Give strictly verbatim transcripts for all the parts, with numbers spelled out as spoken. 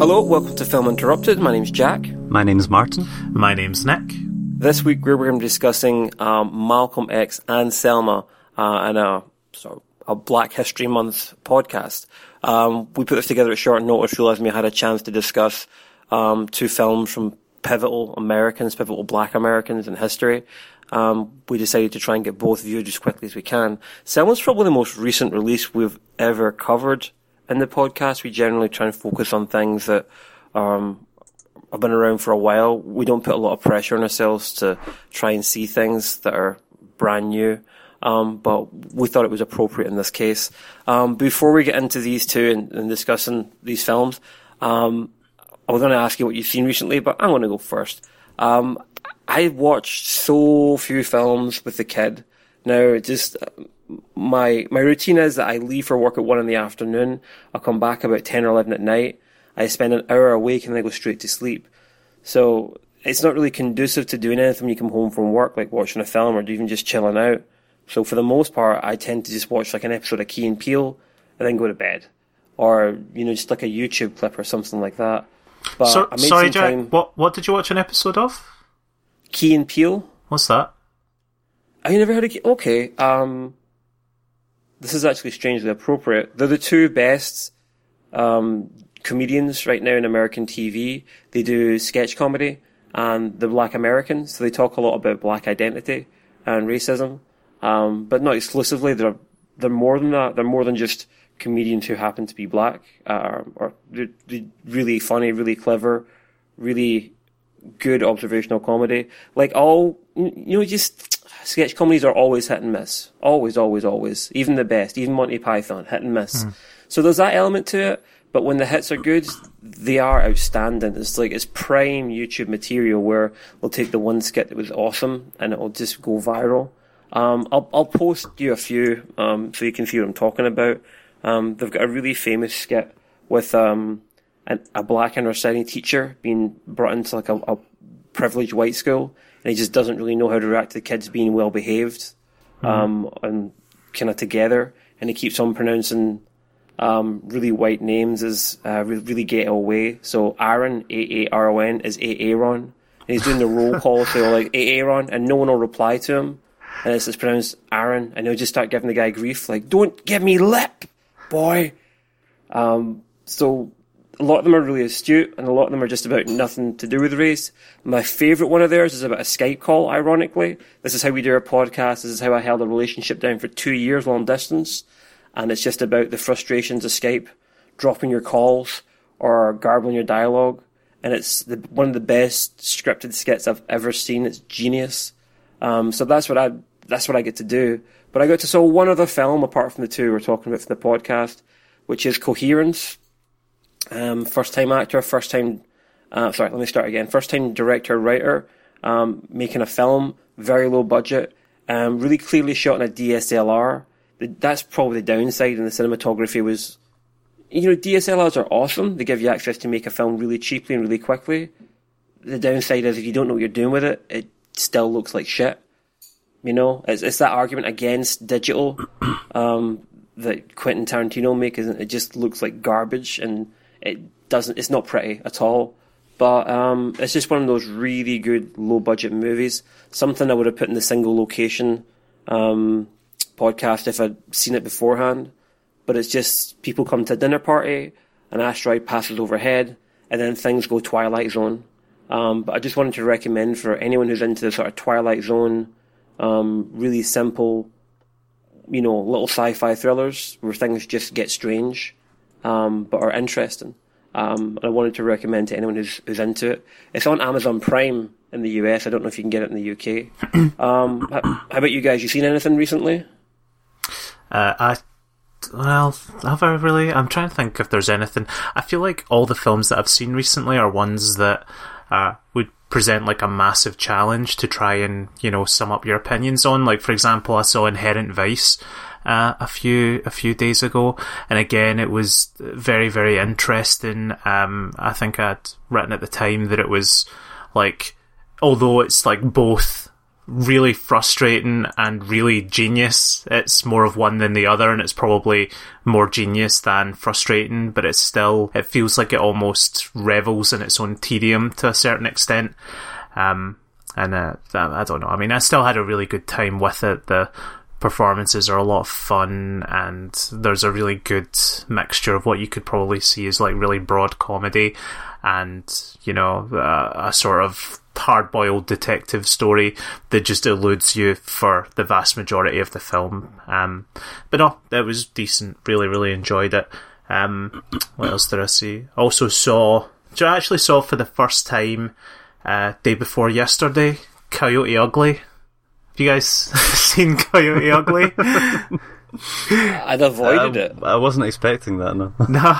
Hello, welcome to Film Interrupted. My name's Jack. My name's Martin. My name's Nick. This week we're going to be discussing um, Malcolm X and Selma uh, in a sort of a Black History Month podcast. Um, we put this together at short notice, realising we had a chance to discuss um, two films from pivotal Americans, pivotal Black Americans in history. Um, we decided to try and get both viewed as quickly as we can. Selma's probably the most recent release we've ever covered in the podcast. We generally try and focus on things that um, have been around for a while. We don't put a lot of pressure on ourselves to try and see things that are brand new. Um, but we thought it was appropriate in this case. Um, before we get into these two and, and discussing these films, um, I was going to ask you what you've seen recently, but I'm going to go first. Um, I watched so few films with the kid. Now, just my my routine is that I leave for work at one in the afternoon. I'll come back about ten or eleven at night. I spend an hour awake and then I go straight to sleep. So it's not really conducive to doing anything when you come home from work, like watching a film or even just chilling out. So for the most part, I tend to just watch like an episode of Key and Peele and then go to bed. Or, you know, just like a YouTube clip or something like that. But so, I made sorry, some Jack, time... what, what did you watch an episode of? Key and Peele. What's that? Have you never heard of Key? Okay, um... this is actually strangely appropriate. They're the two best um, comedians right now in American T V. They do sketch comedy, and they're Black Americans, so they talk a lot about Black identity and racism, um, but not exclusively. They're they're more than that. They're more than just comedians who happen to be Black. Uh, or they're, they're really funny, really clever, really good observational comedy. Like all, you know, just sketch comedies are always hit and miss. Always, always, always. Even the best, even Monty Python, hit and miss. Mm. So there's that element to it, but when the hits are good, they are outstanding. It's like, it's prime YouTube material where they'll take the one skit that was awesome and it'll just go viral. Um, I'll, I'll post you a few, um, so you can see what I'm talking about. Um, they've got a really famous skit with, um, an, a Black inner city teacher being brought into like a, a privileged white school. And he just doesn't really know how to react to the kids being well behaved, um, mm-hmm. and kind of together. And he keeps on pronouncing um, really white names as uh, really, really ghetto way. So Aaron, A A R O N, is Aaron. And he's doing the roll call, so like Aaron, and no one will reply to him. And it's just pronounced Aaron, and he'll just start giving the guy grief, like, "Don't give me lip, boy." Um, so. A lot of them are really astute, and a lot of them are just about nothing to do with race. My favourite one of theirs is about a Skype call, ironically. This is how we do our podcast. This is how I held a relationship down for two years long distance. And it's just about the frustrations of Skype, dropping your calls or garbling your dialogue. And it's the, one of the best scripted skits I've ever seen. It's genius. Um, so that's what I that's what I get to do. But I got to saw one other film apart from the two we're talking about for the podcast, which is Coherence. Um, first time actor, first time, uh, sorry, let me start again. First time director, writer, um, making a film, very low budget, um, really clearly shot on a D S L R. That's probably the downside, and the cinematography was, you know, D S L Rs are awesome. They give you access to make a film really cheaply and really quickly. The downside is if you don't know what you're doing with it, it still looks like shit. You know, it's, it's that argument against digital, um, that Quentin Tarantino makes. It just looks like garbage, and it doesn't, it's not pretty at all. But um, it's just one of those really good low-budget movies. Something I would have put in the single location um, podcast if I'd seen it beforehand. But it's just people come to a dinner party, an asteroid passes overhead, and then things go Twilight Zone. Um, but I just wanted to recommend for anyone who's into the sort of Twilight Zone, um, really simple, you know, little sci-fi thrillers where things just get strange. Um, but are interesting. Um, and I wanted to recommend to anyone who's, who's into it. It's on Amazon Prime in the U S. I don't know if you can get it in the U K. um, how, how about you guys? You seen anything recently? Uh, I, well, have I really? I'm trying to think if there's anything. I feel like all the films that I've seen recently are ones that uh, would present like a massive challenge to try and, you know, sum up your opinions on. Like, for example, I saw Inherent Vice Uh, a few a few days ago, and again it was very very interesting. Um, I think I'd written at the time that it was like, although it's like both really frustrating and really genius. It's more of one than the other, and it's probably more genius than frustrating, but it's still, it feels like it almost revels in its own tedium to a certain extent. Um, and uh, I don't know. I mean, I still had a really good time with it. The performances are a lot of fun, and there's a really good mixture of what you could probably see as like really broad comedy and, you know, uh, a sort of hard-boiled detective story that just eludes you for the vast majority of the film. Um, but no, it was decent. Really, really enjoyed it. Um, what else did I see? Also saw, I actually saw for the first time uh, day before yesterday, Coyote Ugly. Have you guys seen Coyote Ugly? I'd avoided I, it. I wasn't expecting that, no. No.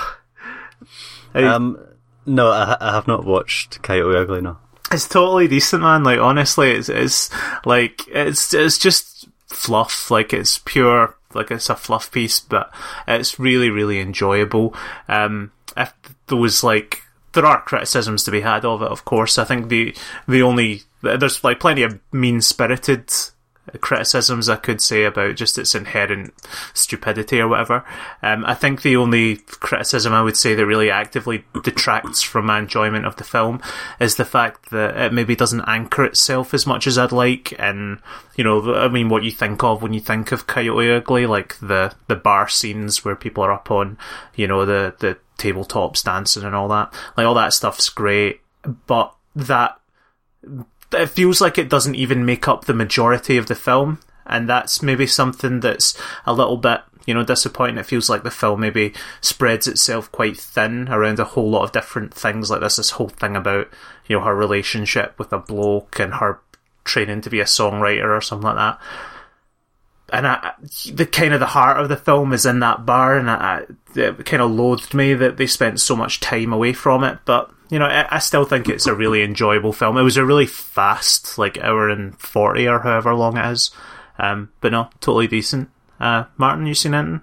um, no, I, I have not watched Coyote Ugly, no. It's totally decent, man. Like, honestly, it's, it's like, it's, it's just fluff. Like, it's pure, like, it's a fluff piece, but it's really, really enjoyable. Um, if there was, like, there are criticisms to be had of it, of course. I think the, the only, there's, like, plenty of mean-spirited criticisms I could say about just its inherent stupidity or whatever. Um, I think the only criticism I would say that really actively detracts from my enjoyment of the film is the fact that it maybe doesn't anchor itself as much as I'd like. And, you know, I mean, what you think of when you think of Coyote Ugly, like the, the bar scenes where people are up on, you know, the, the tabletops dancing and all that. Like, all that stuff's great, but that, it feels like it doesn't even make up the majority of the film, and that's maybe something that's a little bit, you know, disappointing. It feels like the film maybe spreads itself quite thin around a whole lot of different things. Like there's this whole thing about, you know, her relationship with a bloke and her training to be a songwriter or something like that. And I, the kind of the heart of the film is in that bar, and I, it kind of loathed me that they spent so much time away from it. But, you know, I, I still think it's a really enjoyable film. It was a really fast, like, hour and forty or however long it is. Um, but no, totally decent. Uh, Martin, you seen anything?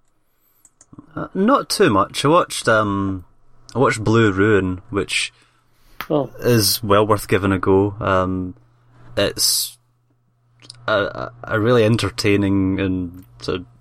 Uh, not too much. I watched, um, I watched Blue Ruin, which oh. is well worth giving a go. Um, it's A, a really entertaining and sort of,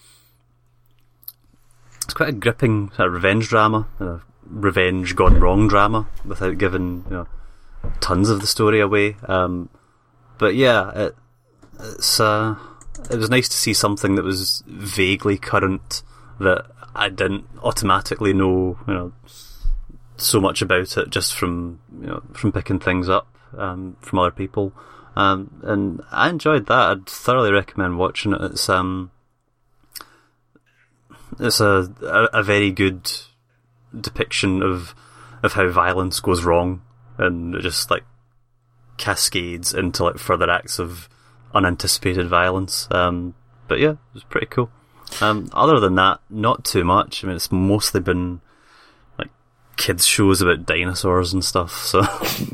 it's quite a gripping sort of revenge drama, a revenge gone wrong drama, without giving, you know, tons of the story away. Um, but yeah, it, it's uh, it was nice to see something that was vaguely current that I didn't automatically know, you know, so much about it just from, you know, from picking things up um, from other people. Um, and I enjoyed that. I'd thoroughly recommend watching it. It's um, it's a, a a very good depiction of of how violence goes wrong, and it just like cascades into like further acts of unanticipated violence. Um, but yeah, it was pretty cool. Um, other than that, not too much. I mean, it's mostly been like kids shows about dinosaurs and stuff. So.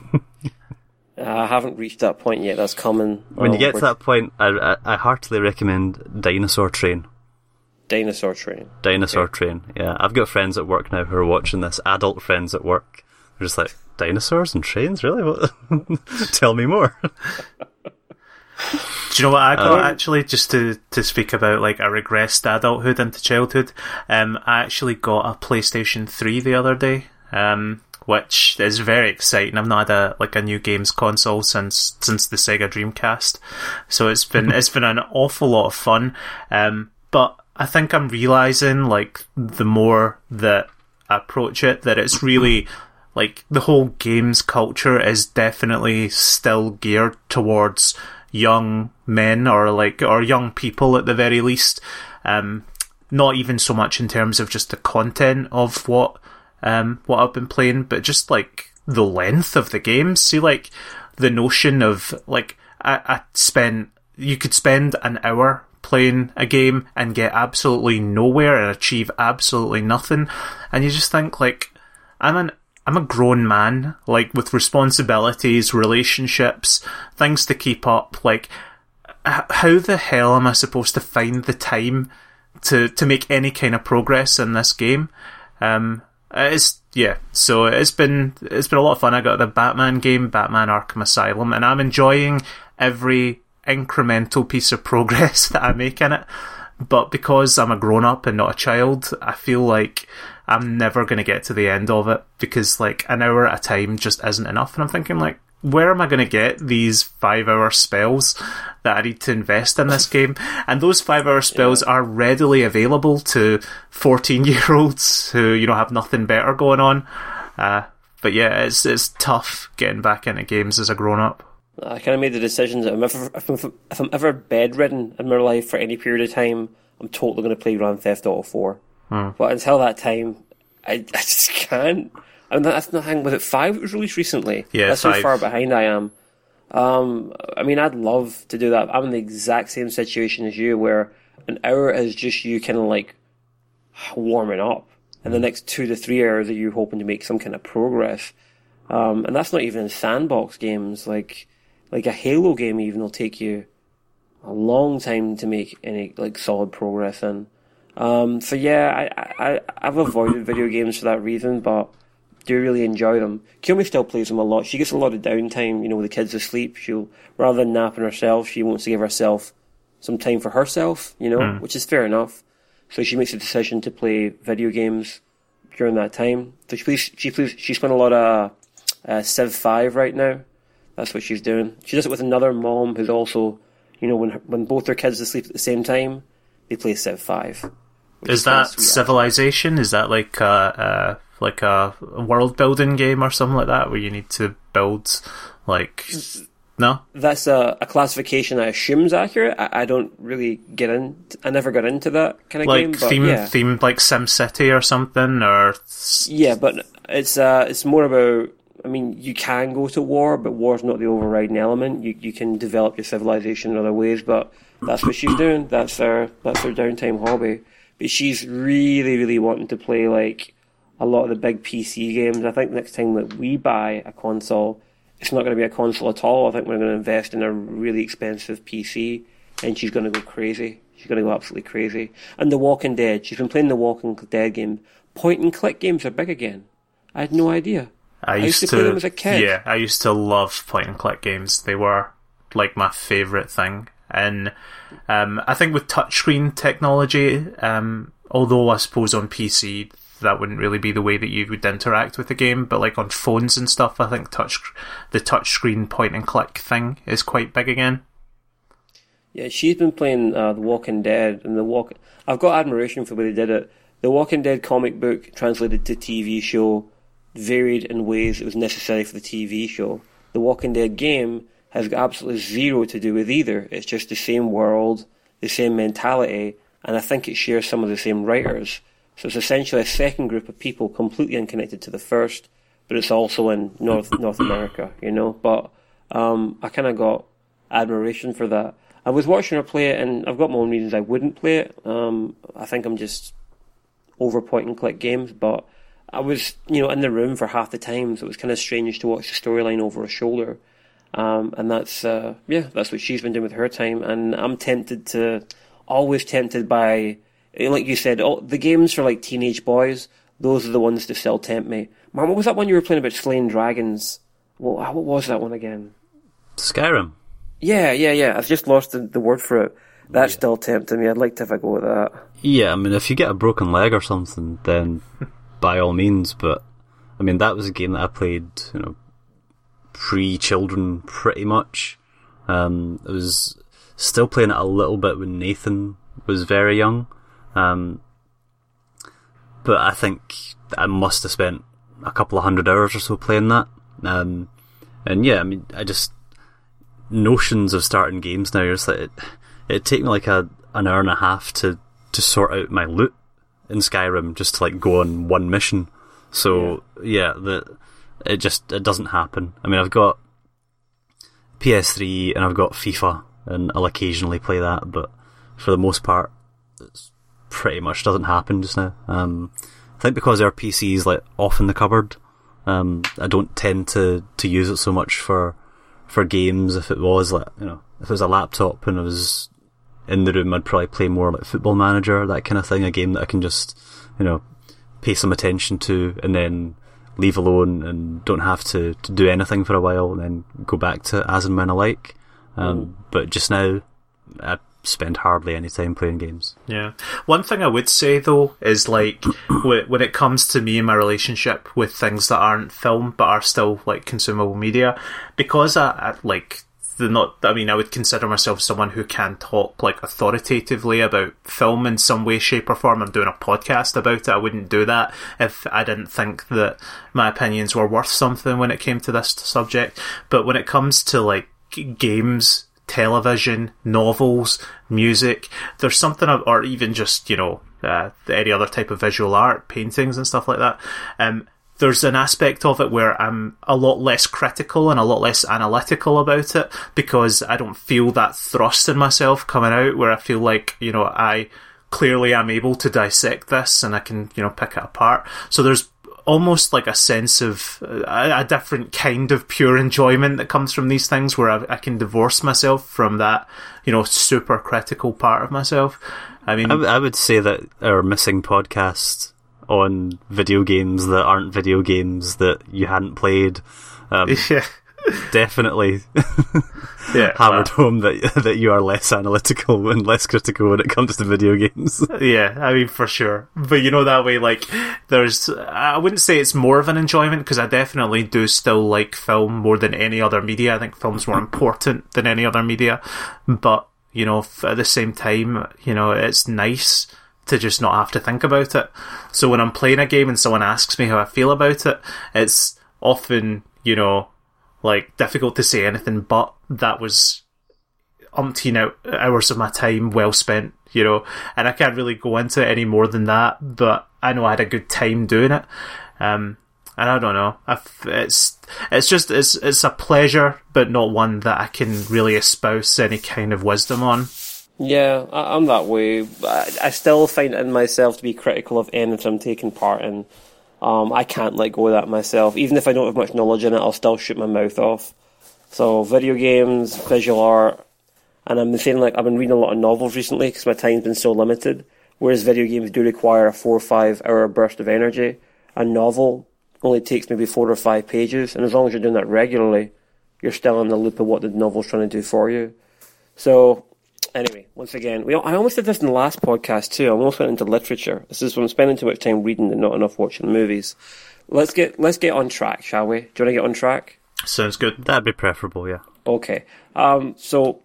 I haven't reached that point yet. That's coming. When oh, you get to that point, I, I, I heartily recommend Dinosaur Train. Dinosaur Train. Dinosaur okay. Train, yeah. I've got friends at work now who are watching this, adult friends at work. They're just like, dinosaurs and trains? Really? What? Tell me more. Do you know what I got, um, actually, just to, to speak about like a regressed adulthood into childhood? Um, I actually got a PlayStation three the other day. Um... which is very exciting. I've not had a like a new games console since since the Sega Dreamcast, so it's been it's been an awful lot of fun. Um, but I think I'm realizing, like, the more that I approach it, that it's really like the whole games culture is definitely still geared towards young men or like or young people at the very least. Um, not even so much in terms of just the content of what. Um, what I've been playing, but just like the length of the games. See, like the notion of like I, I spent you could spend an hour playing a game and get absolutely nowhere and achieve absolutely nothing, and you just think like I'm an I'm a grown man, like with responsibilities, relationships, things to keep up. Like, h- how the hell am I supposed to find the time to to make any kind of progress in this game? Um. It's yeah, so it's been it's been a lot of fun. I got the Batman game, Batman Arkham Asylum, and I'm enjoying every incremental piece of progress that I make in it. But because I'm a grown-up and not a child, I feel like I'm never going to get to the end of it, because like an hour at a time just isn't enough. And I'm thinking, like, where am I going to get these five-hour spells that I need to invest in this game? And those five-hour spells yeah. are readily available to fourteen-year-olds who, you know, have nothing better going on. Uh, but yeah, it's it's tough getting back into games as a grown-up. I kind of made the decision that if, if, if, if I'm ever bedridden in my life for any period of time, I'm totally going to play Grand Theft Auto four. Hmm. But until that time, I, I just can't. I mean, that's nothing. Was it five that was released recently? Yeah, That's five. how far behind I am. Um, I mean, I'd love to do that. I'm in the exact same situation as you, where an hour is just you kind of like warming up, and the next two to three hours are you hoping to make some kind of progress. Um, and that's not even in sandbox games. Like, like a Halo game even will take you a long time to make any like solid progress in. Um, so yeah, I, I, I've avoided video games for that reason, but do really enjoy them. Kiyomi still plays them a lot. She gets a lot of downtime, you know, with the kids asleep. She'll, rather than napping herself, she wants to give herself some time for herself, you know, mm. which is fair enough. So she makes a decision to play video games during that time. So she plays, she plays, she's playing a lot of uh, Civ five right now. That's what she's doing. She does it with another mom who's also, you know, when when both their kids asleep at the same time, they play Civ five. Is that Civilization? Is that like a, uh, like a world building game or something like that, where you need to build like no? That's a, a classification I assume is accurate. I, I don't really get in. I never got into that kind of like game. But theme, yeah. themed like SimCity or something, or yeah, but it's uh, it's more about. I mean, you can go to war, but war's not the overriding element. You you can develop your civilization in other ways, but that's what she's doing. That's her that's her downtime hobby. But she's really, really wanting to play like a lot of the big P C games. I think next time that we buy a console, it's not going to be a console at all. I think we're going to invest in a really expensive P C, and she's going to go crazy. She's going to go absolutely crazy. And The Walking Dead. She's been playing The Walking Dead game. Point and click games are big again. I had no idea. I used, I used to, to play them as a kid. Yeah, I used to love point and click games. They were like my favourite thing. And um, I think with touchscreen technology, um, although I suppose on P C that wouldn't really be the way that you would interact with the game, but like on phones and stuff, I think touch the touchscreen point and click thing is quite big again. Yeah, she's been playing uh, The Walking Dead, and the walk. I've got admiration for the way they did it. The Walking Dead comic book translated to T V show varied in ways it was necessary for the T V show. The Walking Dead game has got absolutely zero to do with either. It's just the same world, the same mentality, and I think it shares some of the same writers. So it's essentially a second group of people completely unconnected to the first, but it's also in North North America, you know. But um, I kind of got admiration for that. I was watching her play it, and I've got my own reasons I wouldn't play it. Um, I think I'm just over point and click games, but I was, you know, in the room for half the time, so it was kind of strange to watch the storyline over her shoulder. Um, and that's, uh, yeah, that's what she's been doing with her time. And I'm tempted to, always tempted by, like you said, all, the games for like teenage boys, those are the ones that still tempt me. Man, what was that one you were playing about slaying dragons? What, what was that one again? Skyrim. Yeah, yeah, yeah. I've just lost the, the word for it. That's yeah. still tempting me. I'd like to have a go at that. Yeah, I mean, if you get a broken leg or something, then by all means. But I mean, that was a game that I played, you know, pre-children pretty much. Um, I was still playing it a little bit when Nathan was very young. Um, but I think I must have spent a couple of hundred hours or so playing that. Um, and yeah, I mean, I just, notions of starting games now, it's like, it, it'd take me like a, an hour and a half to, to sort out my loot in Skyrim just to like go on one mission. So yeah, yeah the, It just, it doesn't happen. I mean, I've got P S three and I've got FIFA, and I'll occasionally play that, but for the most part, it's pretty much doesn't happen just now. Um, I think because our P C is like off in the cupboard, um, I don't tend to, to use it so much for, for games. If it was like, you know, if it was a laptop and I was in the room, I'd probably play more like Football Manager, that kind of thing, a game that I can just, you know, pay some attention to and then leave alone and don't have to, to do anything for a while and then go back to as and when I like. Um, Mm. But just now, I spend hardly any time playing games. Yeah. One thing I would say, though, is, like, wh- when it comes to me and my relationship with things that aren't film but are still, like, consumable media, because I, I like, the not, I mean, I would consider myself someone who can talk, like, authoritatively about film in some way, shape, or form. I'm doing a podcast about it. I wouldn't do that if I didn't think that my opinions were worth something when it came to this subject. But when it comes to, like, g- games, television, novels, music, there's something, or even just, you know, uh, any other type of visual art, paintings and stuff like that, um, there's an aspect of it where I'm a lot less critical and a lot less analytical about it, because I don't feel that thrust in myself coming out, where I feel like, you know, I clearly am able to dissect this and I can, you know, pick it apart. So there's almost like a sense of a, a different kind of pure enjoyment that comes from these things, where I, I can divorce myself from that, you know, super critical part of myself. I mean, I, w- I would say that our missing podcast on video games that aren't video games that you hadn't played, um, yeah, definitely yeah, hammered uh, home that that you are less analytical and less critical when it comes to video games. yeah, I mean, for sure. But, you know, that way, like, there's, I wouldn't say it's more of an enjoyment, because I definitely do still like film more than any other media. I think film's more important than any other media. But, you know, at the same time, you know, it's nice to just not have to think about it. So when I'm playing a game and someone asks me how I feel about it, it's often, you know, like, difficult to say anything but that was umpteen hours of my time well spent, you know, and I can't really go into it any more than that, but I know I had a good time doing it. Um, and I don't know, I've, it's it's just, it's, it's a pleasure, but not one that I can really espouse any kind of wisdom on. Yeah, I, I'm that way. I, I still find it in myself to be critical of anything I'm taking part in. Um, I can't let go of that myself. Even if I don't have much knowledge in it, I'll still shoot my mouth off. So video games, visual art, and I'm feeling like I've been reading a lot of novels recently because my time's been so limited, whereas video games do require a four or five hour burst of energy. A novel only takes maybe four or five pages, and as long as you're doing that regularly, you're still in the loop of what the novel's trying to do for you. So, anyway, once again, we I almost did this in the last podcast too. I almost went into literature. This is when I'm spending too much time reading and not enough watching movies. Let's get let's get on track, shall we? Do you want to get on track? Sounds good. That'd be preferable, yeah. Okay. Um, so,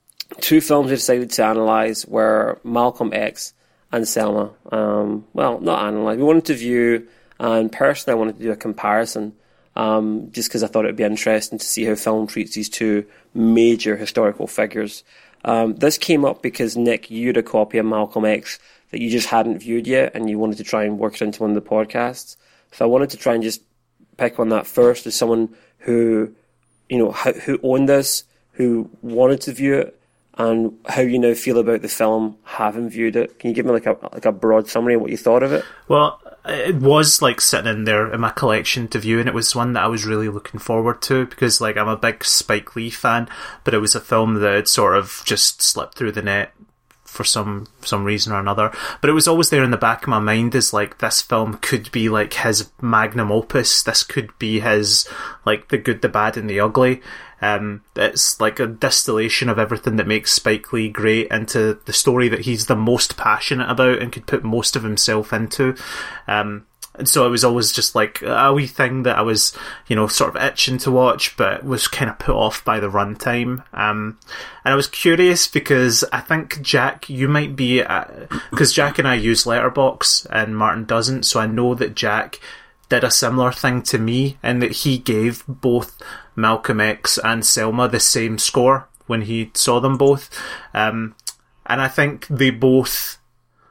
two films we decided to analyse were Malcolm X and Selma. Um, well, not analyse. We wanted to view, and personally I wanted to do a comparison, um, just because I thought it would be interesting to see how film treats these two major historical figures. Um, this came up because, Nick, you had a copy of Malcolm X that you just hadn't viewed yet, and you wanted to try and work it into one of the podcasts. So I wanted to try and just pick on that first as someone who, you know, who, who owned this, who wanted to view it, and how you now feel about the film having viewed it. Can you give me like a like a broad summary of what you thought of it? Well, it was like sitting in there in my collection to view, and it was one that I was really looking forward to because, like, I'm a big Spike Lee fan, but it was a film that had sort of just slipped through the net for some some reason or another. But it was always there in the back of my mind as, like, this film could be like his magnum opus. This could be his, like, the good, the bad, and the ugly. Um, it's like a distillation of everything that makes Spike Lee great into the story that he's the most passionate about and could put most of himself into. Um, and so it was always just like a wee thing that I was, you know, sort of itching to watch, but was kind of put off by the runtime. Um, and I was curious because I think, Jack, you might be, because Jack and I use Letterboxd and Martin doesn't, so I know that Jack did a similar thing to me in that he gave both Malcolm X and Selma the same score when he saw them both. Um, and I think they both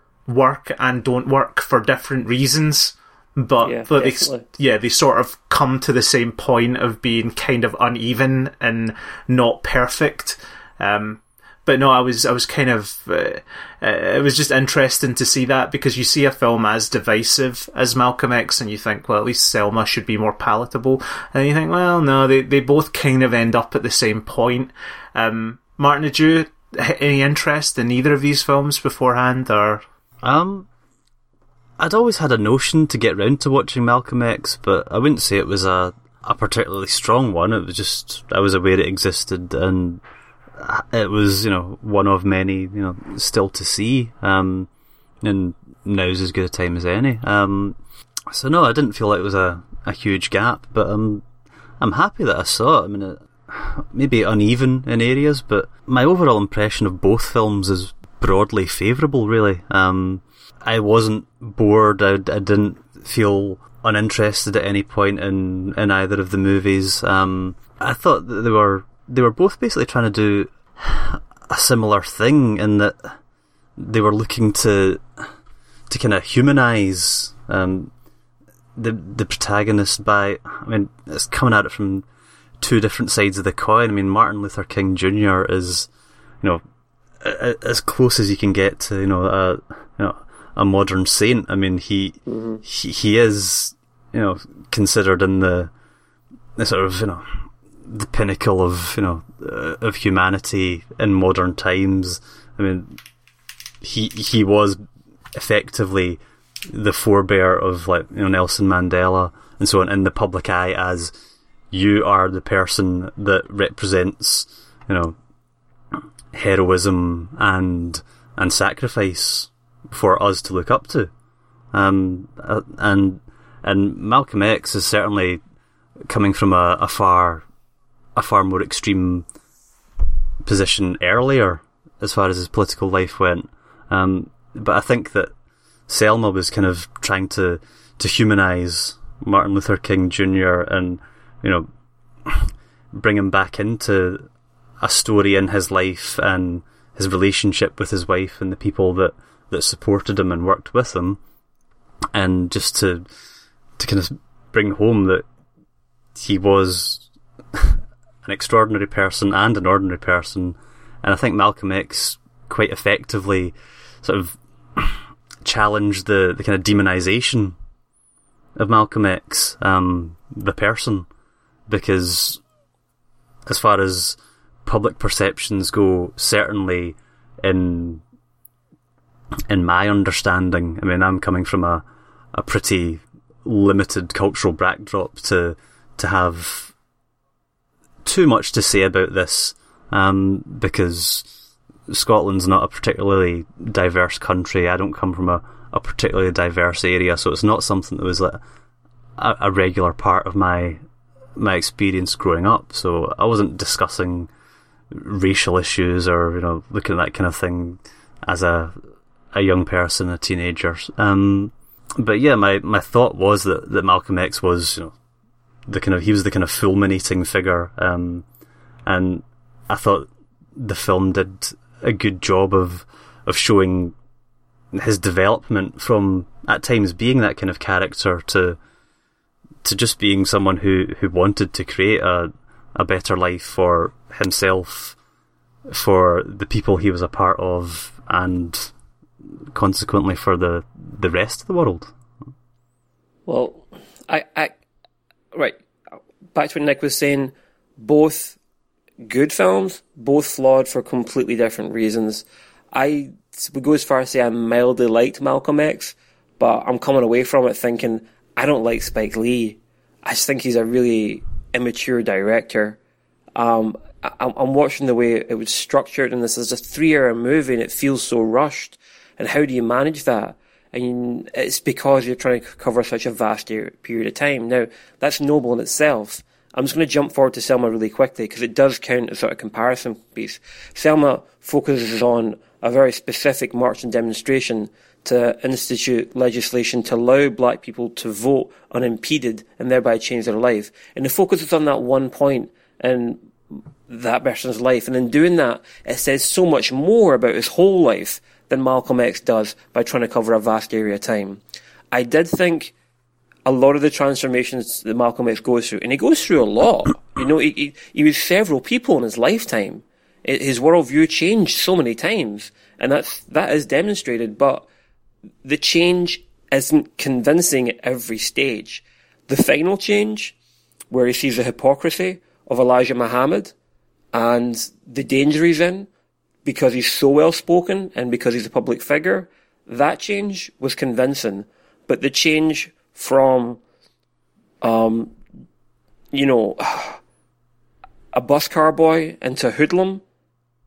work and don't work for different reasons. But, Yeah, but they, definitely. yeah, they sort of come to the same point of being kind of uneven and not perfect. Um, but no, I was I was kind of uh, uh, it was just interesting to see that, because you see a film as divisive as Malcolm X and you think, well, at least Selma should be more palatable, and you think, well, no, they they both kind of end up at the same point. Um, Martin, did you any interest in either of these films beforehand, or? Um, I'd always had a notion to get round to watching Malcolm X, but I wouldn't say it was a, a particularly strong one. It was just, I was aware it existed, and it was, you know, one of many, you know, still to see, um, and now's as good a time as any. Um, so no, I didn't feel like it was a, a huge gap, but um, I'm happy that I saw it. I mean, it, maybe uneven in areas, but my overall impression of both films is broadly favourable, really. Um, I wasn't bored, I, I didn't feel uninterested at any point in, in either of the movies. Um, I thought that they were they were both basically trying to do a similar thing in that they were looking to to kind of humanise um, the the protagonist by, I mean, it's coming at it from two different sides of the coin. I mean, Martin Luther King Junior is, you know, a, a, as close as you can get to, you know, a you know a modern saint. I mean, he mm-hmm. he he is, you know, considered in the the sort of, you know, the pinnacle of, you know, uh, of humanity in modern times. I mean, he he was effectively the forebear of, like, you know, Nelson Mandela and so on in the public eye, as you are the person that represents, you know, heroism and and sacrifice for us to look up to. Um, and and Malcolm X is certainly coming from a, a far a far more extreme position earlier as far as his political life went. Um, but I think that Selma was kind of trying to to humanise Martin Luther King Junior and, you know, bring him back into a story in his life and his relationship with his wife and the people that, that supported him and worked with him, and just to to kind of bring home that he was an extraordinary person and an ordinary person. And I think Malcolm X quite effectively sort of challenged the, the kind of demonisation of Malcolm X, um, the person, because as far as public perceptions go, certainly in in my understanding, I mean, I'm coming from a, a pretty limited cultural backdrop to to have too much to say about this, um, because Scotland's not a particularly diverse country. I don't come from a, a particularly diverse area, so it's not something that was like a, a regular part of my my experience growing up. So I wasn't discussing racial issues or, you know, looking at that kind of thing as a a young person, a teenager. Um, but yeah, my, my thought was that, that Malcolm X was, you know, the kind of he was the kind of fulminating figure, um, and I thought the film did a good job of of showing his development from at times being that kind of character to to just being someone who, who wanted to create a a better life for himself, for the people he was a part of, and consequently for the the rest of the world. Well, I, I right back to what Nick was saying. Both good films, both flawed for completely different reasons. I would go as far as say I mildly liked Malcolm X, but I'm coming away from it thinking I don't like Spike Lee. I just think he's a really immature director. Um, I, I'm watching the way it was structured, and this is just a three-hour movie, and it feels so rushed. And how do you manage that? And it's because you're trying to cover such a vast period of time. Now, that's noble in itself. I'm just going to jump forward to Selma really quickly, because it does count as sort of comparison piece. Selma focuses on a very specific march and demonstration to institute legislation to allow black people to vote unimpeded and thereby change their life. And it focuses on that one point in that person's life. And in doing that, it says so much more about his whole life than Malcolm X does by trying to cover a vast area of time. I did think a lot of the transformations that Malcolm X goes through, and he goes through a lot. You know, he, he, he was several people in his lifetime. It, his worldview changed so many times, and that's, that is demonstrated, but the change isn't convincing at every stage. The final change, where he sees the hypocrisy of Elijah Muhammad and the danger he's in, because he's so well spoken and because he's a public figure, that change was convincing. But the change from, um, you know, a bus car boy into a hoodlum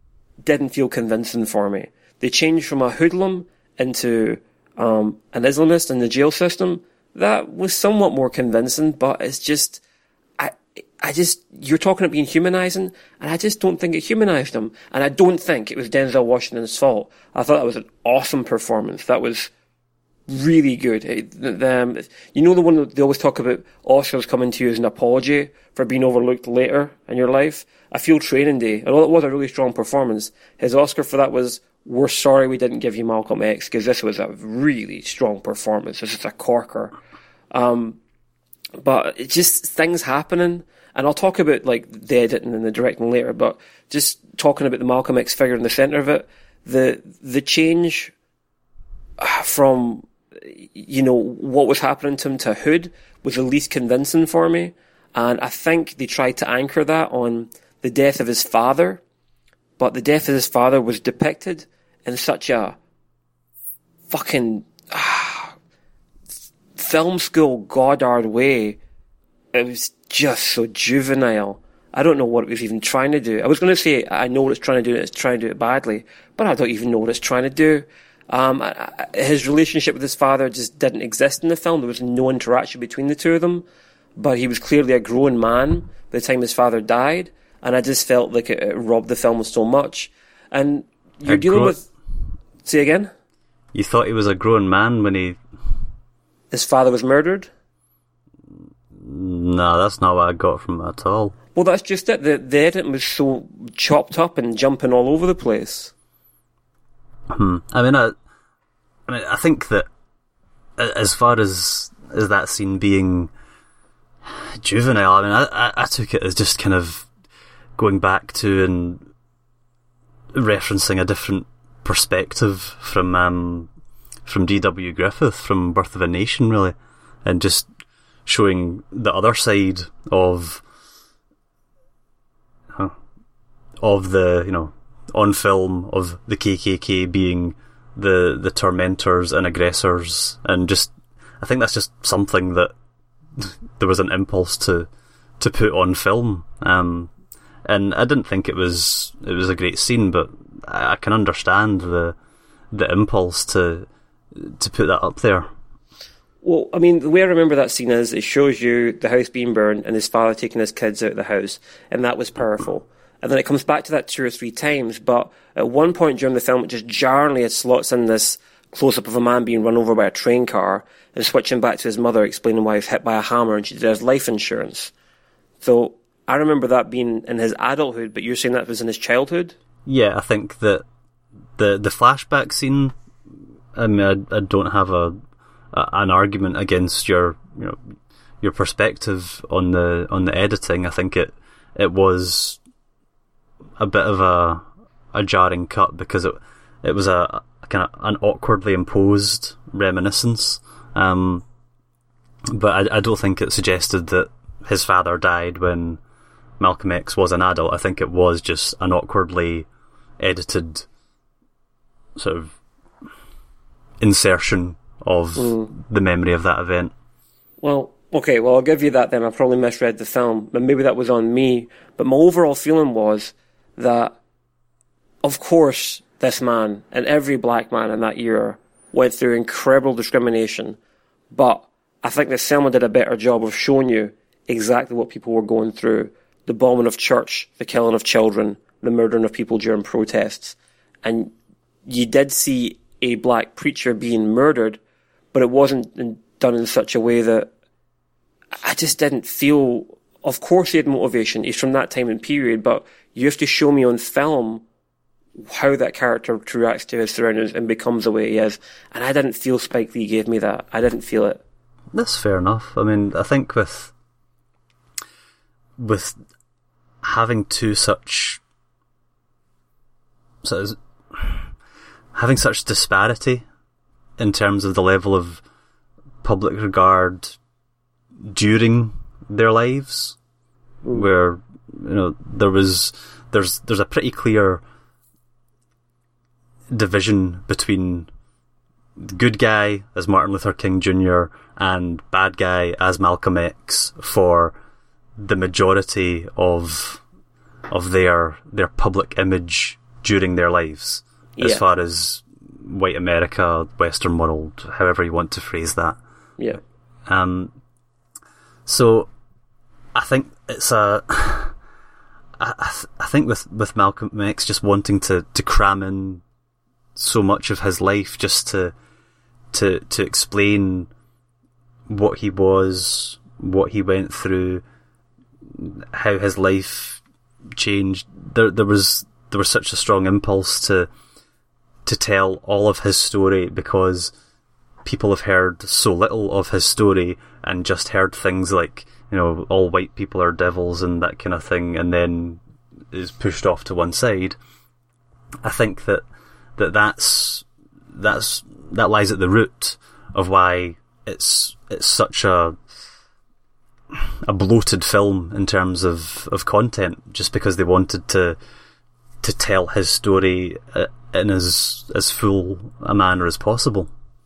didn't feel convincing for me. They changed from a hoodlum into um, an Islamist in the jail system. That was somewhat more convincing, but it's just, I, I just, you're talking about being humanizing, and I just don't think it humanized him. And I don't think it was Denzel Washington's fault. I thought that was an awesome performance. That was really good. It, the, um, you know the one that they always talk about Oscars coming to you as an apology for being overlooked later in your life? I feel Training Day, although it was a really strong performance, his Oscar for that was, we're sorry we didn't give you Malcolm X, because this was a really strong performance. This is a corker. Um, but it's just things happening, and I'll talk about like the editing and the directing later, but just talking about the Malcolm X figure in the centre of it, the the change from, you know, what was happening to him to Hood was the least convincing for me, and I think they tried to anchor that on the death of his father, but the death of his father was depicted in such a fucking ah, film school Goddard way. It was just so juvenile. I don't know what it was even trying to do. I was going to say I know what it's trying to do, and it's trying to do it badly, but I don't even know what it's trying to do. Um, I, I, his relationship with his father just didn't exist in the film. There was no interaction between the two of them, but he was clearly a grown man by the time his father died, and I just felt like it, it robbed the film of so much. And you're A dealing gro- with... Say again? You thought he was a grown man when he... His father was murdered? No, that's not what I got from it at all. Well, that's just it. The, the editing was so chopped up and jumping all over the place. Hmm. I mean, I, I mean, I think that as far as as that scene being juvenile, I mean, I, I, I took it as just kind of going back to and referencing a different perspective from um, from D W Griffith, from Birth of a Nation, really, and just showing the other side of huh, of the, you know, on film, of the K K K being the the tormentors and aggressors, and just I think that's just something that there was an impulse to to put on film, um, and I didn't think it was it was a great scene, but I, I can understand the the impulse to to put that up there. Well, I mean, the way I remember that scene is it shows you the house being burned and his father taking his kids out of the house, and that was powerful. And then it comes back to that two or three times, but at one point during the film, it just jarringly it slots in this close-up of a man being run over by a train car and switching back to his mother explaining why he was hit by a hammer and she did his life insurance. So I remember that being in his adulthood, but you're saying that was in his childhood? Yeah, I think that the the flashback scene, I mean, I, I don't have a, a an argument against your, you know, your perspective on the on the editing. I think it it was a bit of a a jarring cut because it it was a, a kind of an awkwardly imposed reminiscence, um, but I, I don't think it suggested that his father died when Malcolm X was an adult. I think it was just an awkwardly edited sort of insertion of mm. the memory of that event. Well, okay, well I'll give you that then. I probably misread the film, but maybe that was on me. But my overall feeling was that, of course, this man and every black man in that era went through incredible discrimination, but I think that Selma did a better job of showing you exactly what people were going through. The bombing of church, the killing of children, the murdering of people during protests. And you did see a black preacher being murdered, but it wasn't done in such a way that I just didn't feel... Of course he had motivation, he's from that time and period, but you have to show me on film how that character reacts to his surroundings and becomes the way he is. And I didn't feel Spike Lee gave me that. I didn't feel it. That's fair enough. I mean, I think with with having two such so having such disparity in terms of the level of public regard during their lives, mm. where, you know, there was there's there's a pretty clear division between good guy as Martin Luther King Junior and bad guy as Malcolm X for the majority of of their their public image during their lives, as Yeah. far as white America, Western world, however you want to phrase that. Yeah. Um, so I think it's a. I, I, th- I think with, with Malcolm X just wanting to, to cram in so much of his life just to to to explain what he was, what he went through, how his life changed. There there was there was such a strong impulse to to tell all of his story because people have heard so little of his story and just heard things like, you know, all white people are devils and that kind of thing, and then is pushed off to one side. I think that, that that's, that's, that lies at the root of why it's, it's such a, a bloated film in terms of, of content, just because they wanted to, to tell his story in as, as full a manner as possible.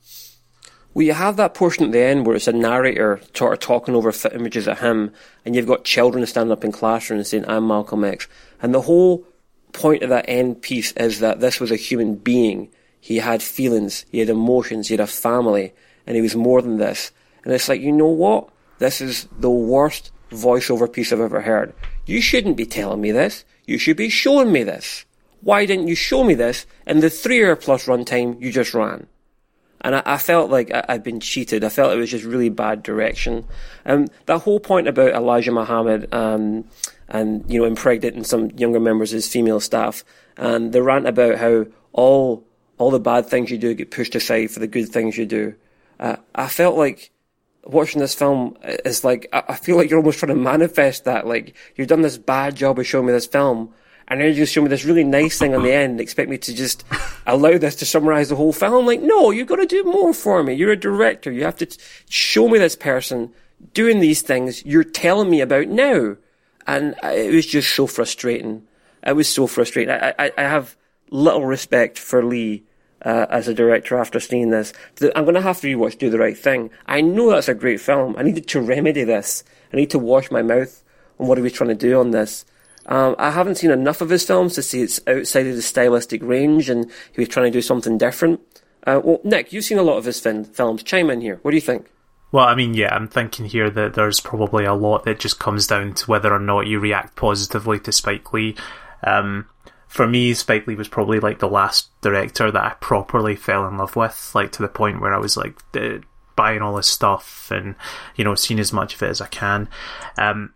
Well, you have that portion at the end where it's a narrator sort of talking over f- images of him, and you've got children standing up in classrooms saying, I'm Malcolm X. And the whole point of that end piece is that this was a human being. He had feelings, he had emotions, he had a family, and he was more than this. And it's like, you know what? This is the worst voiceover piece I've ever heard. You shouldn't be telling me this. You should be showing me this. Why didn't you show me this in the three-hour plus runtime you just ran? And I, I felt like I, I'd been cheated. I felt it was just really bad direction. Um, that whole point about Elijah Muhammad um, and, you know, impregnating some younger members of his female staff, and the rant about how all all the bad things you do get pushed aside for the good things you do. Uh, I felt like watching this film is like, I, I feel like you're almost trying to manifest that. Like, you've done this bad job of showing me this film, and then you just show me this really nice thing on the end and expect me to just allow this to summarize the whole film. Like, no, you've got to do more for me. You're a director. You have to t- show me this person doing these things you're telling me about now. And it was just so frustrating. It was so frustrating. I, I, I have little respect for Lee uh, as a director after seeing this. I'm going to have to rewatch Do the Right Thing. I know that's a great film. I needed to remedy this. I need to wash my mouth on what he was trying to do on this. Um, I haven't seen enough of his films to see it's outside of the stylistic range and he was trying to do something different. Uh, well, Nick, you've seen a lot of his fin- films. Chime in here. What do you think? Well, I mean, yeah, I'm thinking here that there's probably a lot that just comes down to whether or not you react positively to Spike Lee. Um, for me, Spike Lee was probably like the last director that I properly fell in love with, like to the point where I was like uh, buying all his stuff and, you know, seeing as much of it as I can. Um,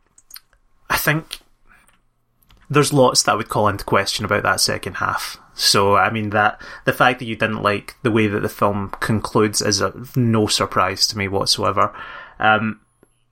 I think there's lots that I would call into question about that second half. So, I mean, that the fact that you didn't like the way that the film concludes is a, no surprise to me whatsoever. Um,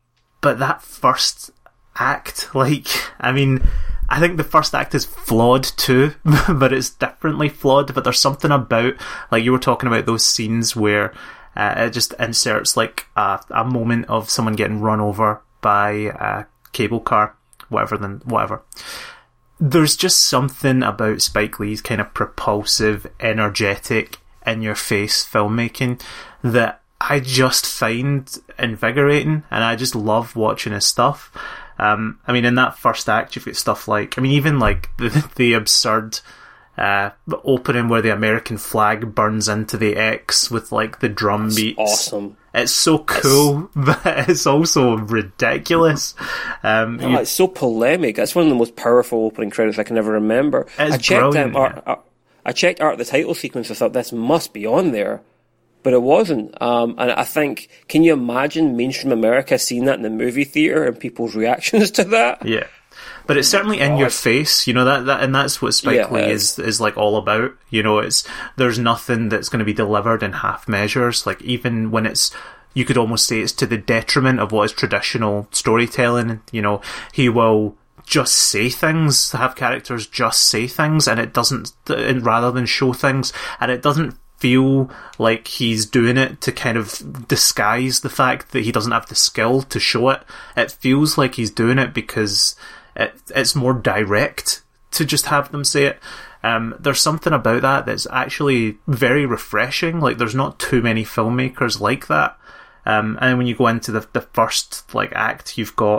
but that first act, like, I mean, I think the first act is flawed too, but it's differently flawed. But there's something about, like you were talking about those scenes where uh, it just inserts like a, a moment of someone getting run over by a cable car, whatever, then whatever. There's just something about Spike Lee's kind of propulsive, energetic, in-your-face filmmaking that I just find invigorating, and I just love watching his stuff. Um, I mean, in that first act, you've got stuff like, I mean, even like the, the absurd uh, opening where the American flag burns into the X with like the drum beats. Awesome. It's so cool, it's... but it's also ridiculous. Um, oh, it's so polemic. That's one of the most powerful opening credits I can ever remember. I checked um, art, art, I checked art of the title sequence. I thought this must be on there, but it wasn't. Um, and I think, can you imagine mainstream America seeing that in the movie theater and people's reactions to that? Yeah. But it's certainly in your face, you know, that, that and that's what Spike yeah, Lee is is like all about. You know, it's there's nothing that's going to be delivered in half measures. Like, even when it's, you could almost say it's to the detriment of what is traditional storytelling. You know, he will just say things, have characters just say things, and it doesn't, and rather than show things, and it doesn't feel like he's doing it to kind of disguise the fact that he doesn't have the skill to show it. It feels like he's doing it because It, it's more direct to just have them say it. Um, there's something about that that's actually very refreshing. Like, there's not too many filmmakers like that. Um, and when you go into the the first like act, you've got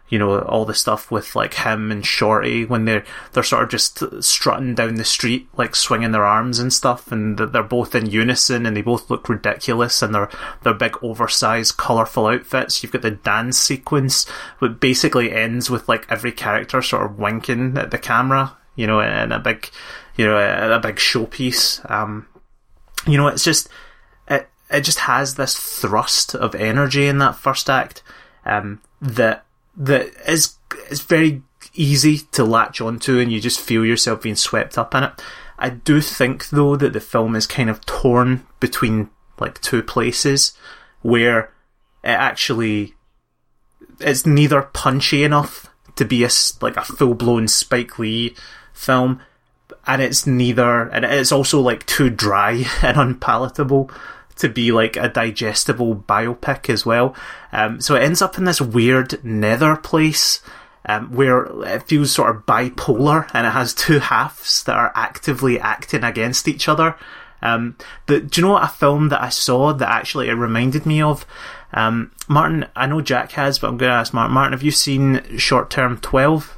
you know, all the stuff with like him and Shorty when they're they're sort of just strutting down the street, like swinging their arms and stuff, and they're both in unison and they both look ridiculous, and they're they're big oversized colourful outfits. You've got the dance sequence, which basically ends with like every character sort of winking at the camera, you know, in a big, you know, a, a big showpiece. Um, you know, it's just it it just has this thrust of energy in that first act, um, that that is is very easy to latch onto, and you just feel yourself being swept up in it. I do think though that the film is kind of torn between like two places where it actually it's neither punchy enough to be a like a full blown Spike Lee film, and it's neither, and it's also like too dry and unpalatable to be like a digestible biopic as well. Um, so it ends up in this weird nether place um, where it feels sort of bipolar, and it has two halves that are actively acting against each other. Um, but do you know what a film that I saw that actually it reminded me of? Um, Martin, I know Jack has, but I'm going to ask Martin. Martin, have you seen Short Term twelve?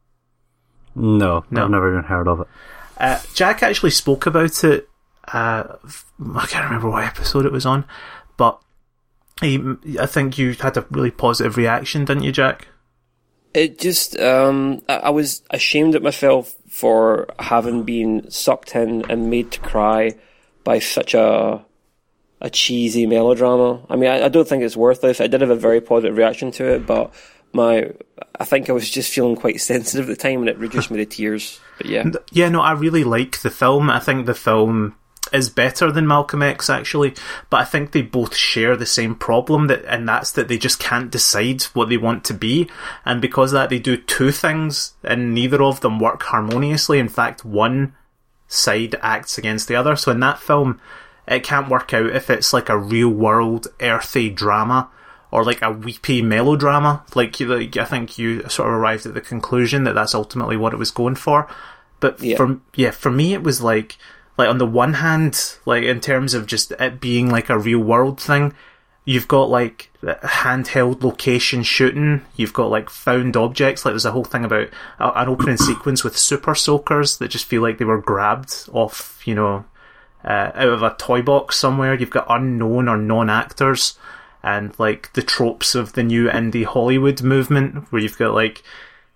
No, no, I've never even heard of it. Uh, Jack actually spoke about it. Uh, I can't remember what episode it was on, but he, I think you had a really positive reaction, didn't you, Jack? It just, um, I, I was ashamed at myself for having been sucked in and made to cry by such a a cheesy melodrama. I mean, I, I don't think it's worthless. I did have a very positive reaction to it, but my, I think I was just feeling quite sensitive at the time, and it reduced me to tears. But yeah, yeah, no, I really like the film. I think the film is better than Malcolm X, actually, but I think they both share the same problem, that, and that's that they just can't decide what they want to be, and because of that they do two things, and neither of them work harmoniously. In fact, one side acts against the other. So in that film, it can't work out if it's like a real world earthy drama or like a weepy melodrama. Like, like I think you sort of arrived at the conclusion that that's ultimately what it was going for. But yeah. for yeah, for me it was like, like on the one hand, like in terms of just it being like a real world thing, you've got like handheld location shooting, you've got like found objects, like there's a whole thing about a, an opening sequence with super soakers that just feel like they were grabbed off, you know, uh, out of a toy box somewhere. You've got unknown or non-actors, and like the tropes of the new indie Hollywood movement, where you've got like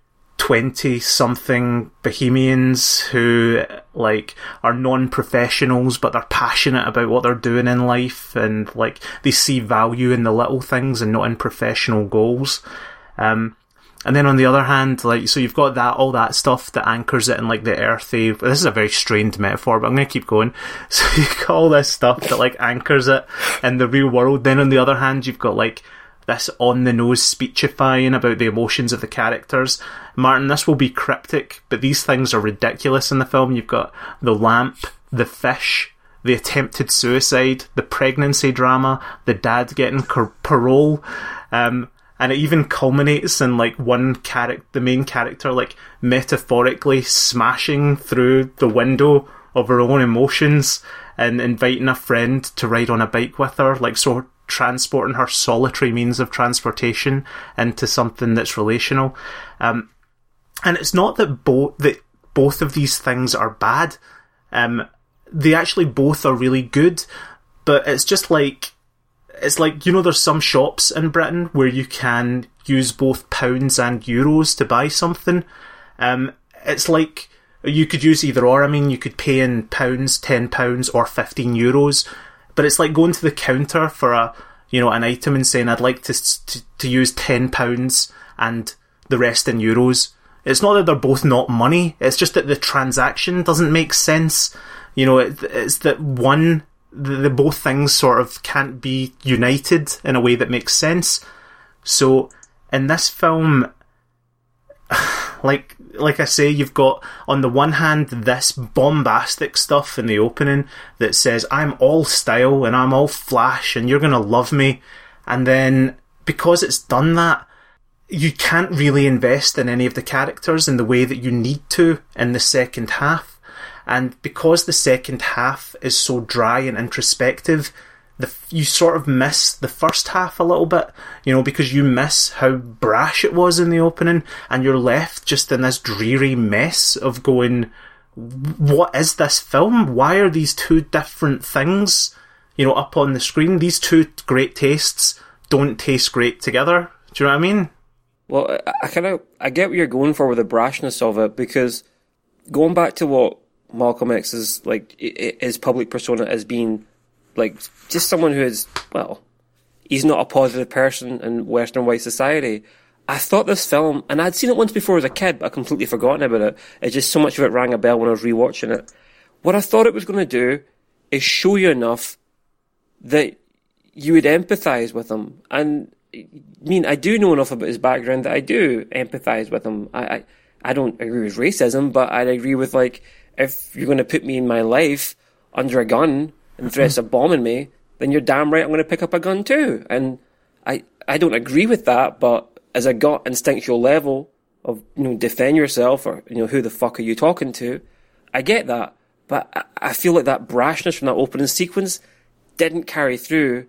twenty-something bohemians who like are non-professionals, but they're passionate about what they're doing in life, and like they see value in the little things and not in professional goals. Um, and then on the other hand, like, so you've got that, all that stuff that anchors it in like the earthy, this is a very strained metaphor, but I'm going to keep going. So you've got all this stuff that like anchors it in the real world. Then on the other hand, you've got like this on-the-nose speechifying about the emotions of the characters. Martin, this will be cryptic, but these things are ridiculous in the film. You've got the lamp, the fish, the attempted suicide, the pregnancy drama, the dad getting cor- parole, um, and it even culminates in like one character, the main character, like metaphorically smashing through the window of her own emotions and inviting a friend to ride on a bike with her, like so transporting her solitary means of transportation into something that's relational. Um, and it's not that both that both of these things are bad. Um, they actually both are really good, but it's just like, it's like, you know, there's some shops in Britain where you can use both pounds and euros to buy something. Um, it's like you could use either or. I mean, you could pay in pounds, ten pounds, or fifteen euros. But it's like going to the counter for a, you know, an item and saying, I'd like to to, to use ten pounds and the rest in euros. It's not that they're both not money. It's just that the transaction doesn't make sense. You know, it, it's that one, the, the both things sort of can't be united in a way that makes sense. So in this film, like like I say, you've got on the one hand this bombastic stuff in the opening that says I'm all style and I'm all flash and you're gonna love me, and then because it's done that, you can't really invest in any of the characters in the way that you need to in the second half. And because the second half is so dry and introspective, the you sort of miss the first half a little bit, you know, because you miss how brash it was in the opening, and you're left just in this dreary mess of going, what is this film? Why are these two different things, you know, up on the screen? These two great tastes don't taste great together. Do you know what I mean? Well, I, I kind of I get what you're going for with the brashness of it, because going back to what Malcolm X is like, his public persona as being like just someone who is, well, he's not a positive person in Western white society. I thought this film, and I'd seen it once before as a kid, but I'd completely forgotten about it. It's just so much of it rang a bell when I was rewatching it. What I thought it was going to do is show you enough that you would empathise with him. And I mean, I do know enough about his background that I do empathise with him. I, I, I don't agree with racism, but I agree with, like, if you're going to put me in my life under a gun and threats of bombing me, then you're damn right I'm going to pick up a gun too. And I, I don't agree with that, but as a gut instinctual level of, you know, defend yourself, or, you know, who the fuck are you talking to? I get that. But I, I feel like that brashness from that opening sequence didn't carry through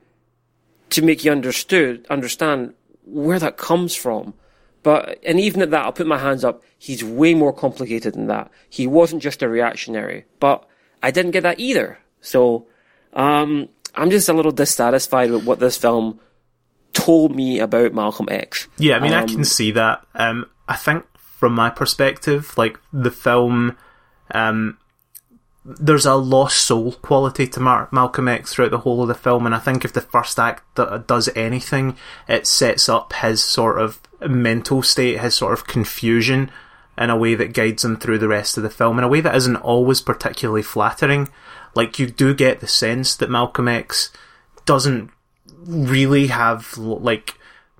to make you understood, understand where that comes from. But, and even at that, I'll put my hands up, he's way more complicated than that. He wasn't just a reactionary. But I didn't get that either. So, um, I'm just a little dissatisfied with what this film told me about Malcolm X. Yeah, I mean, um, I can see that. Um, I think from my perspective, like, the film, um, there's a lost soul quality to Mar- Malcolm X throughout the whole of the film, and I think if the first act th- does anything, it sets up his sort of mental state, his sort of confusion, in a way that guides him through the rest of the film, in a way that isn't always particularly flattering. Like, you do get the sense that Malcolm X doesn't really have, like,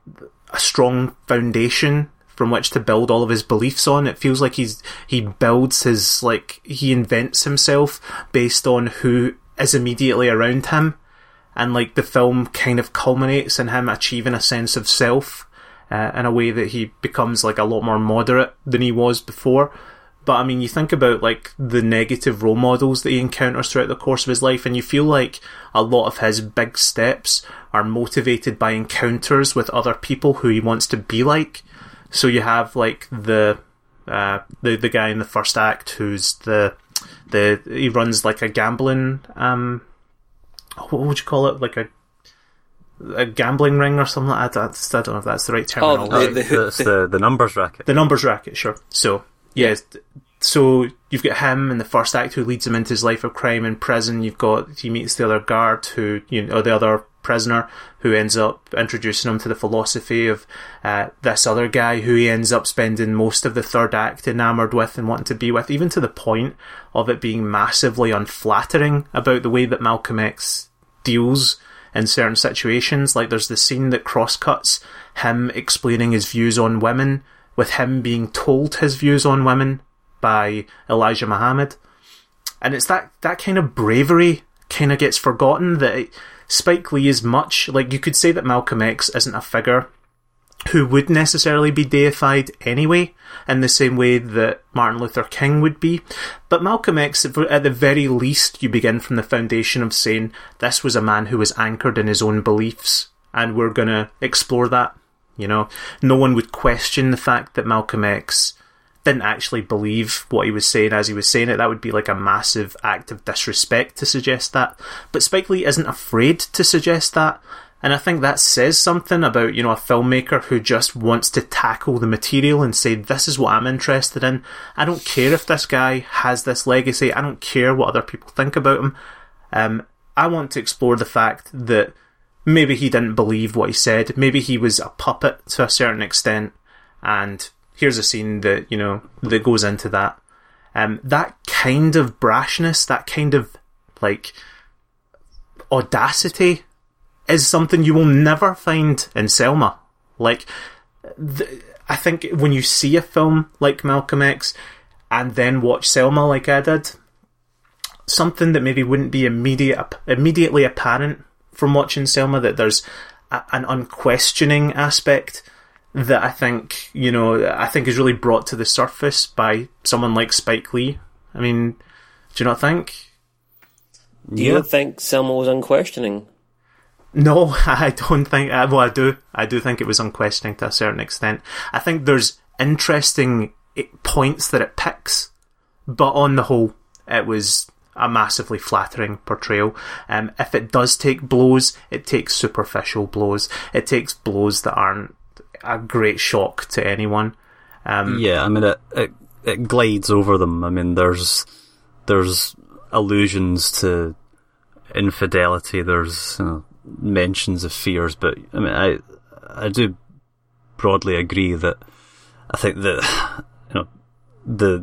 a strong foundation from which to build all of his beliefs on. It feels like he's he builds his, like, he invents himself based on who is immediately around him, and, like, the film kind of culminates in him achieving a sense of self uh, in a way that he becomes, like, a lot more moderate than he was before. But, I mean, you think about, like, the negative role models that he encounters throughout the course of his life, and you feel like a lot of his big steps are motivated by encounters with other people who he wants to be like. So you have, like, the uh, the the guy in the first act who's the the he runs, like, a gambling um what would you call it, like a a gambling ring or something like that. I don't know if that's the right terminology. Oh, the, the, the, the, the numbers racket. The numbers racket, sure. So yeah, so you've got him in the first act who leads him into his life of crime in prison. You've got, he meets the other guard who, you know, or the other prisoner who ends up introducing him to the philosophy of uh, this other guy who he ends up spending most of the third act enamoured with and wanting to be with, even to the point of it being massively unflattering about the way that Malcolm X deals in certain situations. Like, there's the scene that crosscuts him explaining his views on women with him being told his views on women by Elijah Muhammad. And it's that, that kind of bravery kind of gets forgotten, that it, Spike Lee is much, like, you could say that Malcolm X isn't a figure who would necessarily be deified anyway, in the same way that Martin Luther King would be. But Malcolm X, at the very least, you begin from the foundation of saying this was a man who was anchored in his own beliefs, and we're going to explore that. You know, no one would question the fact that Malcolm X didn't actually believe what he was saying as he was saying it. That would be like a massive act of disrespect to suggest that. But Spike Lee isn't afraid to suggest that. And I think that says something about, you know, a filmmaker who just wants to tackle the material and say, this is what I'm interested in. I don't care if this guy has this legacy. I don't care what other people think about him. Um, I want to explore the fact that maybe he didn't believe what he said. Maybe he was a puppet to a certain extent. And here's a scene that, you know, that goes into that. Um, that kind of brashness, that kind of, like, audacity is something you will never find in Selma. Like, th- I think when you see a film like Malcolm X and then watch Selma like I did, something that maybe wouldn't be immediate, immediately apparent from watching Selma, that there's a, an unquestioning aspect that I think, you know, I think is really brought to the surface by someone like Spike Lee. I mean, do you not think? Do you Yeah. not think Selma was unquestioning? No, I don't think. Well, I do. I do think it was unquestioning to a certain extent. I think there's interesting points that it picks, but on the whole, it was a massively flattering portrayal. Um, if it does take blows, it takes superficial blows. It takes blows that aren't a great shock to anyone. Um, yeah, I mean, it, it it glides over them. I mean, there's there's allusions to infidelity. There's you know, mentions of fears, but I mean, I I do broadly agree that I think that you know the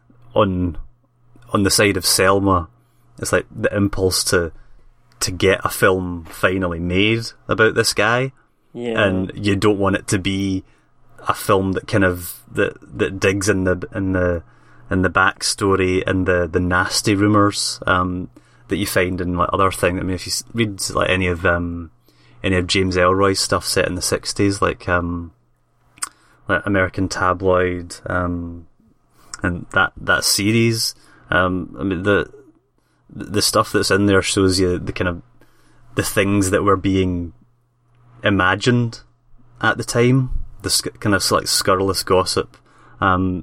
on on the side of Selma, it's like the impulse to to get a film finally made about this guy, yeah. and you don't want it to be a film that kind of that that digs in the in the in the backstory and the the nasty rumours um, that you find in like other things. I mean, if you read like any of um, any of James Ellroy's stuff set in the sixties, like um, like American Tabloid, um, and that that series. Um, I mean, the the stuff that's in there shows you the kind of the things that were being imagined at the time, the sc- kind of like scurrilous gossip, um,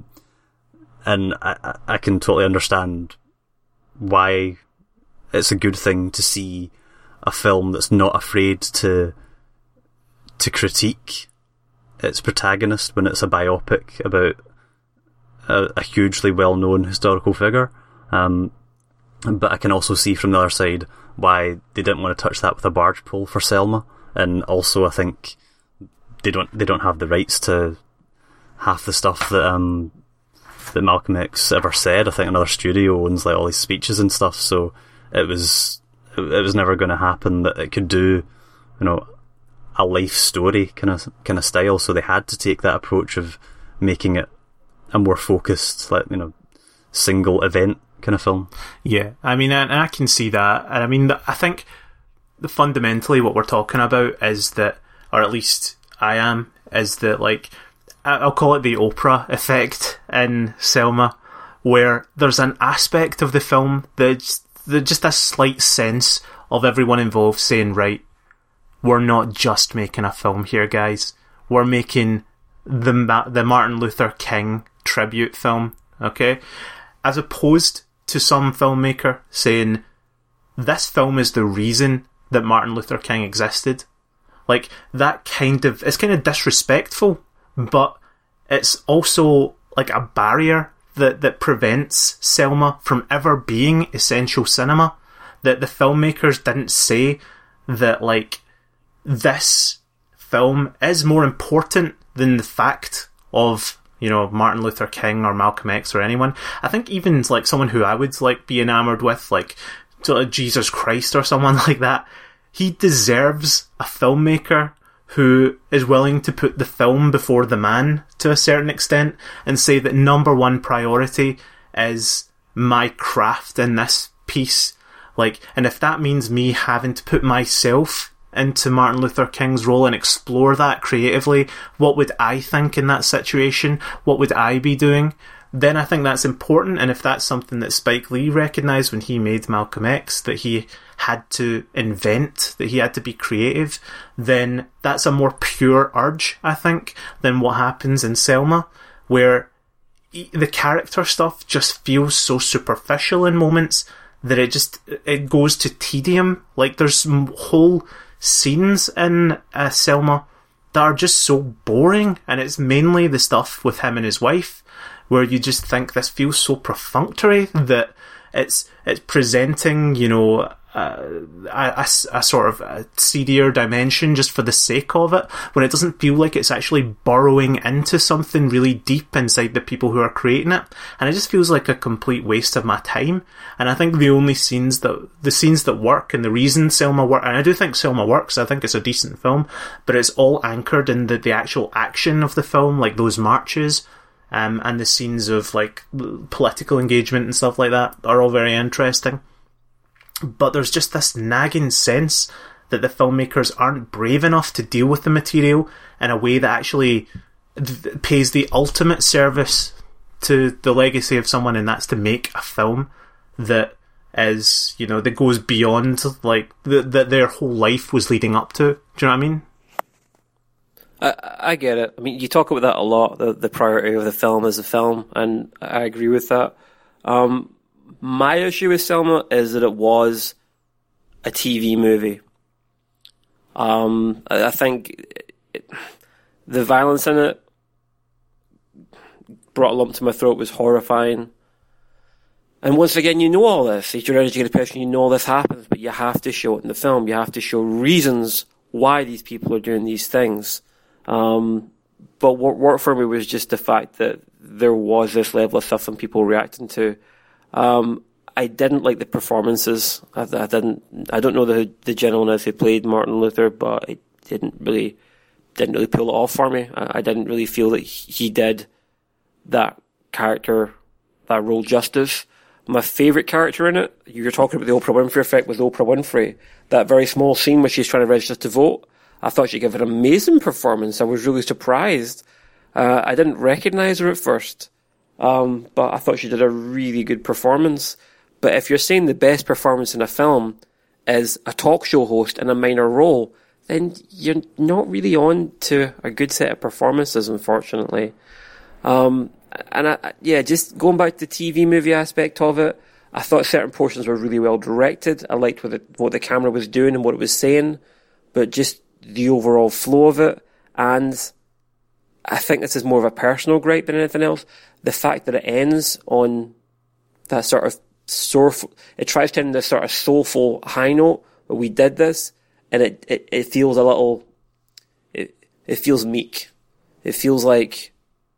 and I, I can totally understand why it's a good thing to see a film that's not afraid to to critique its protagonist when it's a biopic about A, a hugely well-known historical figure, um, but I can also see from the other side why they didn't want to touch that with a barge pole for Selma, and also I think they don't they don't have the rights to half the stuff that um, that Malcolm X ever said. I think another studio owns like all his speeches and stuff, so it was it, it was never going to happen that it could do, you know, a life story kind of kind of style. So they had to take that approach of making it a more focused, like, you know, single event kind of film. Yeah, I mean, and I can see that. And I mean, I think the fundamentally what we're talking about is that, or at least I am, is that, like, I'll call it the Oprah effect in Selma, where there's an aspect of the film that's just a slight sense of everyone involved saying, right, we're not just making a film here, guys. We're making the Ma- the Martin Luther King tribute film, okay? As opposed to some filmmaker saying, this film is the reason that Martin Luther King existed. Like, that kind of, it's kind of disrespectful, but it's also like a barrier that, that prevents Selma from ever being essential cinema. That the filmmakers didn't say that, like, this film is more important than the fact of, you know, Martin Luther King or Malcolm X or anyone. I think even like someone who I would like be enamored with, like sort of Jesus Christ or someone like that, he deserves a filmmaker who is willing to put the film before the man to a certain extent and say that number one priority is my craft in this piece. Like, and if that means me having to put myself into Martin Luther King's role and explore that creatively, what would I think in that situation? What would I be doing? Then I think that's important, and if that's something that Spike Lee recognised when he made Malcolm X, that he had to invent, that he had to be creative, then that's a more pure urge, I think, than what happens in Selma, where the character stuff just feels so superficial in moments that it just, it goes to tedium. Like, there's whole scenes in uh, Selma that are just so boring, and it's mainly the stuff with him and his wife, where you just think this feels so perfunctory that it's it's presenting, you know, uh, a, a, a sort of a seedier dimension just for the sake of it, when it doesn't feel like it's actually burrowing into something really deep inside the people who are creating it. And it just feels like a complete waste of my time. And I think the only scenes that the scenes that work, and the reason Selma work, and I do think Selma works, I think it's a decent film, but it's all anchored in the, the actual action of the film, like those marches, um, and the scenes of like political engagement and stuff like that are all very interesting. But there's just this nagging sense that the filmmakers aren't brave enough to deal with the material in a way that actually th- pays the ultimate service to the legacy of someone, and that's to make a film that is, you know, that goes beyond, like, that the, their whole life was leading up to. Do you know what I mean? I, I get it. I mean, you talk about that a lot, the, the priority of the film as a film, and I agree with that. Um, my issue with Selma is that it was a T V movie. Um, I, I think it, the violence in it brought a lump to my throat, was horrifying. And once again, you know all this. If you're an educated person, you know all this happens, but you have to show it in the film. You have to show reasons why these people are doing these things. Um, but what worked for me was just the fact that there was this level of stuff and people reacting to. Um, I didn't like the performances. I, I didn't. I don't know the the gentleman as who played Martin Luther, but it didn't really didn't really pull it off for me. I, I didn't really feel that he did that character, that role justice. My favourite character in it, you were talking about the Oprah Winfrey effect with Oprah Winfrey. That very small scene where she's trying to register to vote. I thought she gave an amazing performance. I was really surprised. Uh, I didn't recognise her at first, um, but I thought she did a really good performance. But if you're saying the best performance in a film is a talk show host in a minor role, then you're not really on to a good set of performances, unfortunately. Um, and I, yeah, just going back to the T V movie aspect of it, I thought certain portions were really well directed. I liked what the, what the camera was doing and what it was saying, but just the overall flow of it. And I think this is more of a personal gripe than anything else. The fact that it ends on that sort of soulful, it tries to end this sort of soulful high note, but we did this, and it, it, it feels a little, it, it feels meek. It feels like,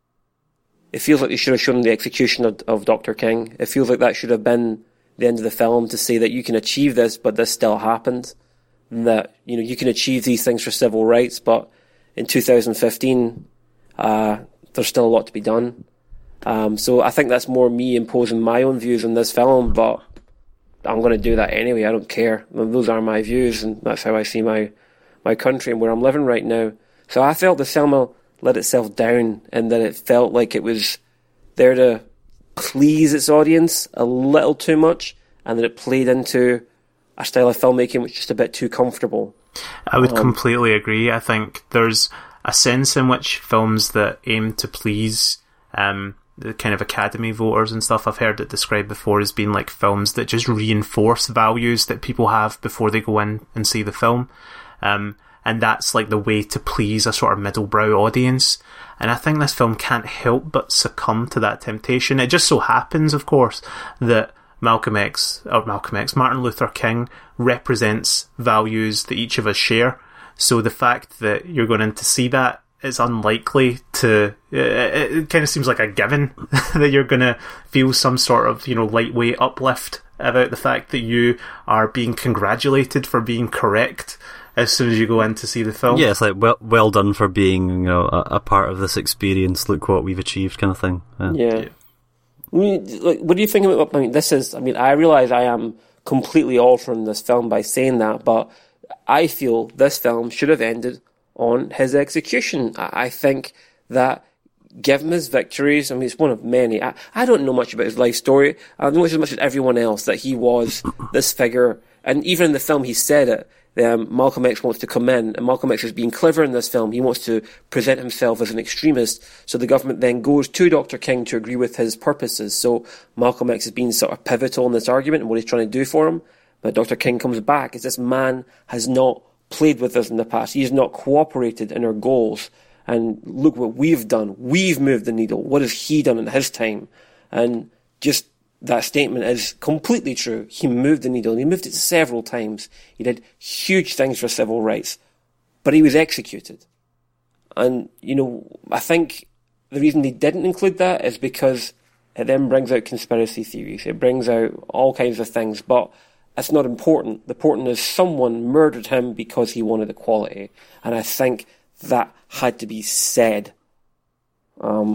it feels like they should have shown the execution of, of Doctor King. It feels like that should have been the end of the film, to say that you can achieve this, but this still happened. And that, you know, you can achieve these things for civil rights, but in two thousand fifteen, uh, there's still a lot to be done. Um, so I think that's more me imposing my own views on this film, but I'm going to do that anyway. I don't care. Those are my views, and that's how I see my, my country and where I'm living right now. So I felt the Selma let itself down, and that it felt like it was there to please its audience a little too much, and that it played into a style of filmmaking which is just a bit too comfortable. I would um, completely agree. I think there's a sense in which films that aim to please um, the kind of Academy voters and stuff, I've heard it described before as being like films that just reinforce values that people have before they go in and see the film. Um, and that's like the way to please a sort of middle-brow audience. And I think this film can't help but succumb to that temptation. It just so happens, of course, that Malcolm X, or Malcolm X, Martin Luther King represents values that each of us share. So the fact that you're going in to see that, it's unlikely to, it, it kind of seems like a given that you're going to feel some sort of, you know, lightweight uplift about the fact that you are being congratulated for being correct as soon as you go in to see the film. Yeah, it's like, well, well done for being, you know, a, a part of this experience. Look what we've achieved, kind of thing. Yeah. Yeah. yeah. I mean, like, what do you think about? I mean, this is. I mean, I realise I am completely altering this film by saying that, but I feel this film should have ended on his execution. I, I think that, give him his victories. I mean, it's one of many. I, I don't know much about his life story. I know as much as everyone else that he was this figure, and even in the film he said it. Um, Malcolm X wants to come in, and Malcolm X is being clever in this film. He wants to present himself as an extremist, so the government then goes to Doctor King to agree with his purposes. So Malcolm X is being sort of pivotal in this argument and what he's trying to do for him. But Doctor King comes back as this man has not played with us in the past. He has not cooperated in our goals. And look what we've done. We've moved the needle. What has he done in his time? And just that statement is completely true. He moved the needle, and he moved it several times. He did huge things for civil rights, but he was executed. And, you know, I think the reason they didn't include that is because it then brings out conspiracy theories. It brings out all kinds of things, but it's not important. The important is someone murdered him because he wanted equality. And I think that had to be said. Um...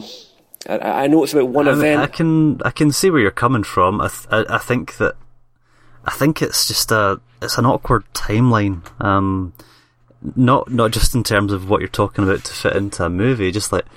I know it's about one I mean, event. I can I can see where you're coming from. I, th- I I think that I think it's just a it's an awkward timeline. Um, not not just in terms of what you're talking about to fit into a movie. Just like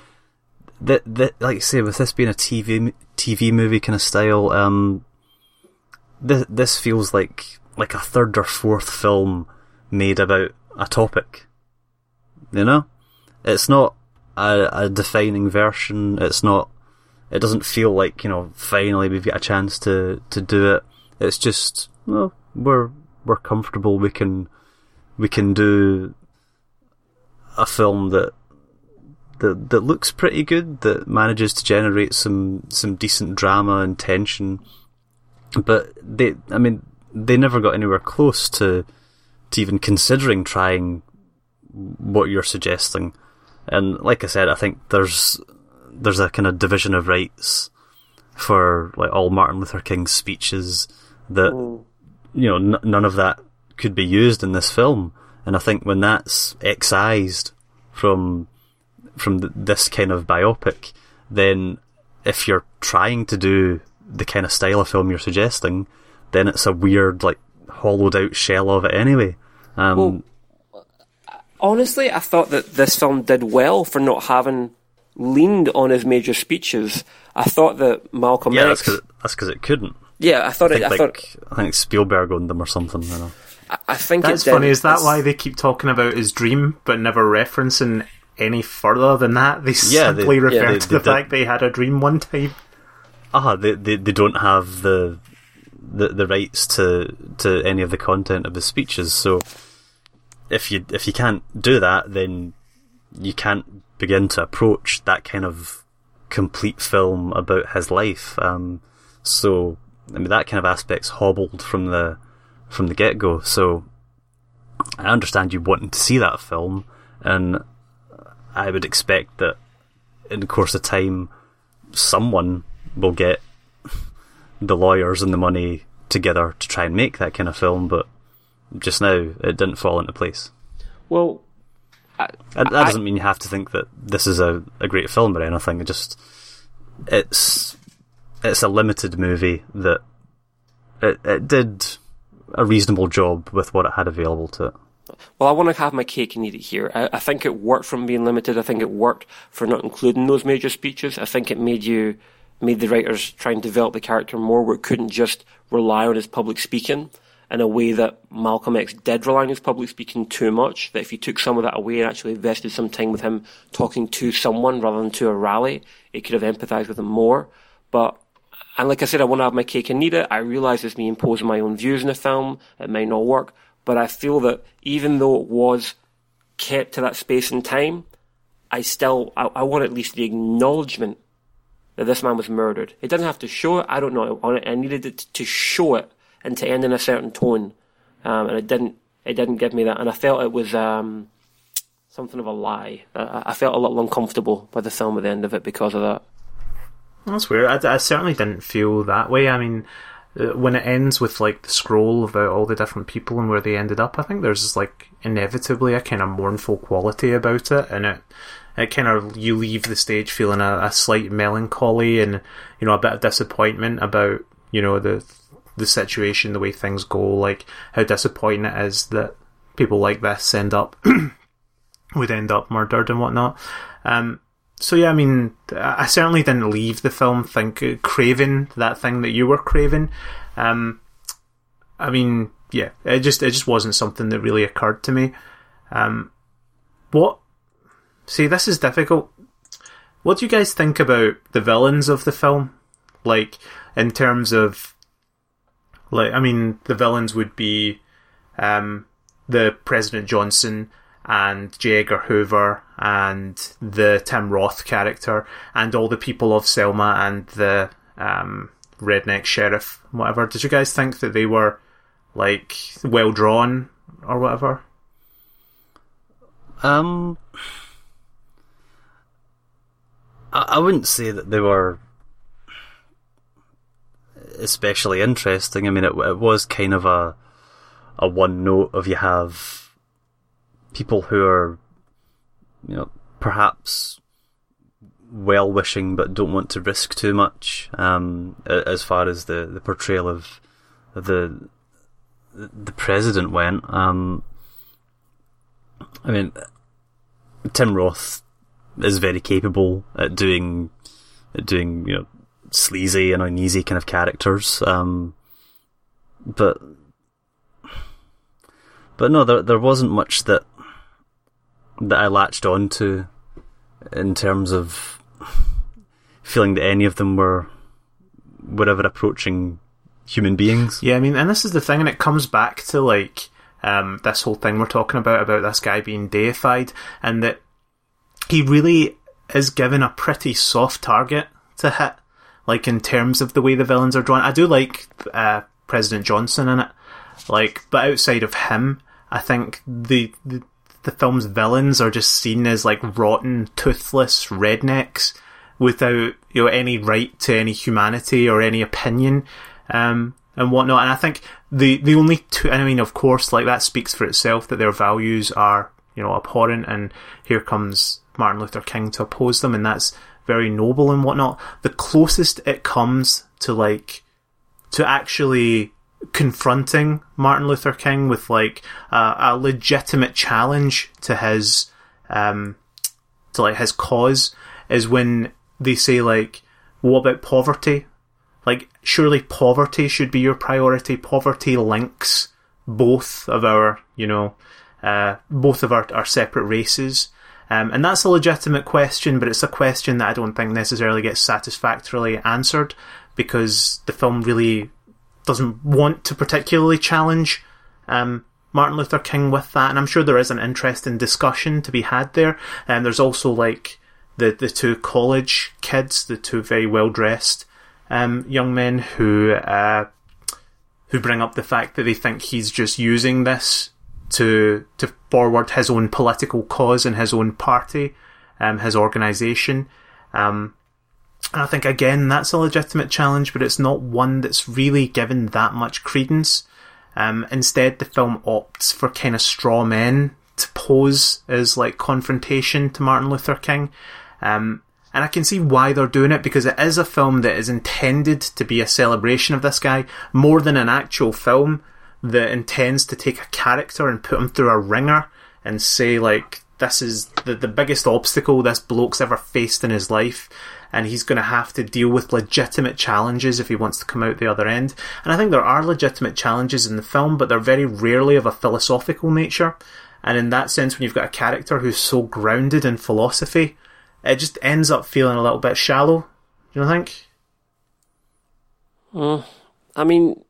that that like you say, with this being a T V T V movie kind of style. Um, this this feels like like a third or fourth film made about a topic. You know, it's not a, a defining version. It's not. It doesn't feel like, you know, finally we've got a chance to, to do it. It's just, well, we're we're comfortable. We can we can do a film that that that looks pretty good, that manages to generate some some decent drama and tension. But they, I mean, they never got anywhere close to to even considering trying what you're suggesting. And like I said, I think there's there's a kind of division of rights for like all Martin Luther King's speeches that, mm. you know, n- none of that could be used in this film. And I think when that's excised from from th- this kind of biopic, then if you're trying to do the kind of style of film you're suggesting, then it's a weird, like, hollowed out shell of it anyway. Um, well, honestly, I thought that this film did well for not having leaned on his major speeches. I thought that Malcolm yeah, X... Yeah, that's because it, it couldn't. Yeah, I thought I think, it... I, like, thought, I think Spielberg owned them or something, you know. I, I think That's it funny, is that it's, why they keep talking about his dream, but never referencing any further than that? They yeah, simply they, refer yeah, they, to the they fact they had a dream one time. Ah, uh, they, they they don't have the, the the rights to to any of the content of his speeches, so if you if you can't do that, then you can't begin to approach that kind of complete film about his life. Um, so I mean, that kind of aspect's hobbled from the from the get go. So I understand you wanting to see that film, and I would expect that in the course of time, someone will get the lawyers and the money together to try and make that kind of film, but just now it didn't fall into place. Well, I, that, that doesn't mean you have to think that this is a, a great film or anything. It just it's it's a limited movie that it, it did a reasonable job with what it had available to it. Well, I want to have my cake and eat it here. I, I think it worked from being limited. I think it worked for not including those major speeches. I think it made you made the writers try and develop the character more, where it couldn't just rely on his public speaking in a way that Malcolm X did rely on his public speaking too much, that if you took some of that away and actually invested some time with him talking to someone rather than to a rally, it could have empathised with him more. But, and like I said, I want to have my cake and eat it. I realise it's me imposing my own views in the film. It might not work. But I feel that even though it was kept to that space and time, I still, I, I want at least the acknowledgement that this man was murdered. It didn't have to show it. I don't know. I needed it to show it and to end in a certain tone. Um, and it didn't, it didn't give me that. And I felt it was, um, something of a lie. I, I felt a little uncomfortable with the film at the end of it because of that. That's weird. I, I certainly didn't feel that way. I mean, when it ends with like the scroll about all the different people and where they ended up, I think there's like inevitably a kind of mournful quality about it, and it it kind of, you leave the stage feeling a, a slight melancholy and, you know, a bit of disappointment about, you know, the the situation, the way things go, like how disappointing it is that people like this end up would end up murdered and whatnot. Um, So yeah, I mean, I certainly didn't leave the film think craving that thing that you were craving. Um, I mean, yeah, it just it just wasn't something that really occurred to me. Um, what? See, this is difficult. What do you guys think about the villains of the film? Like, in terms of, like, I mean, the villains would be um, the President Johnson and J. Edgar Hoover and the Tim Roth character and all the people of Selma and the um, redneck sheriff, whatever. Did you guys think that they were, like, well drawn or whatever? Um, I, I wouldn't say that they were especially interesting. I mean, it, it was kind of a a one note of, you have people who are, you know, perhaps well-wishing but don't want to risk too much, um, as far as the, the portrayal of the the president went. Um, I mean, Tim Roth is very capable at doing at doing you know sleazy and uneasy kind of characters. Um, but but no, there there wasn't much that that I latched on to in terms of feeling that any of them were were ever approaching human beings. Yeah, I mean, and this is the thing, and it comes back to, like, um, this whole thing we're talking about, about this guy being deified, and that he really is given a pretty soft target to hit, like, in terms of the way the villains are drawn. I do like uh, President Johnson in it, like, but outside of him, I think the, the the film's villains are just seen as, like, rotten, toothless rednecks without, you know, any right to any humanity or any opinion, um, and whatnot. And I think the the only two, I mean, of course, like, that speaks for itself that their values are, you know, abhorrent, and here comes Martin Luther King to oppose them, and that's very noble and whatnot. The closest it comes to, like, to actually confronting Martin Luther King with, like, a, a legitimate challenge to his um to, like, his cause is when they say, like, what about poverty? Like, surely poverty should be your priority. Poverty links both of our, you know, uh both of our, our separate races. Um, and that's a legitimate question, but it's a question that I don't think necessarily gets satisfactorily answered, because the film really doesn't want to particularly challenge um, Martin Luther King with that. And I'm sure there is an interesting discussion to be had there. And there's also, like, the, the two college kids, the two very well-dressed um, young men who uh, who bring up the fact that they think he's just using this to to forward his own political cause and his own party, um, his organisation. Um, and I think, again, that's a legitimate challenge, but it's not one that's really given that much credence. Um, instead, the film opts for kind of straw men to pose as, like, confrontation to Martin Luther King. Um, and I can see why they're doing it, because it is a film that is intended to be a celebration of this guy more than an actual film that intends to take a character and put him through a ringer and say, like, this is the, the biggest obstacle this bloke's ever faced in his life, and he's going to have to deal with legitimate challenges if he wants to come out the other end. And I think there are legitimate challenges in the film, but they're very rarely of a philosophical nature. And in that sense, when you've got a character who's so grounded in philosophy, it just ends up feeling a little bit shallow. Do you think? Mm, I mean,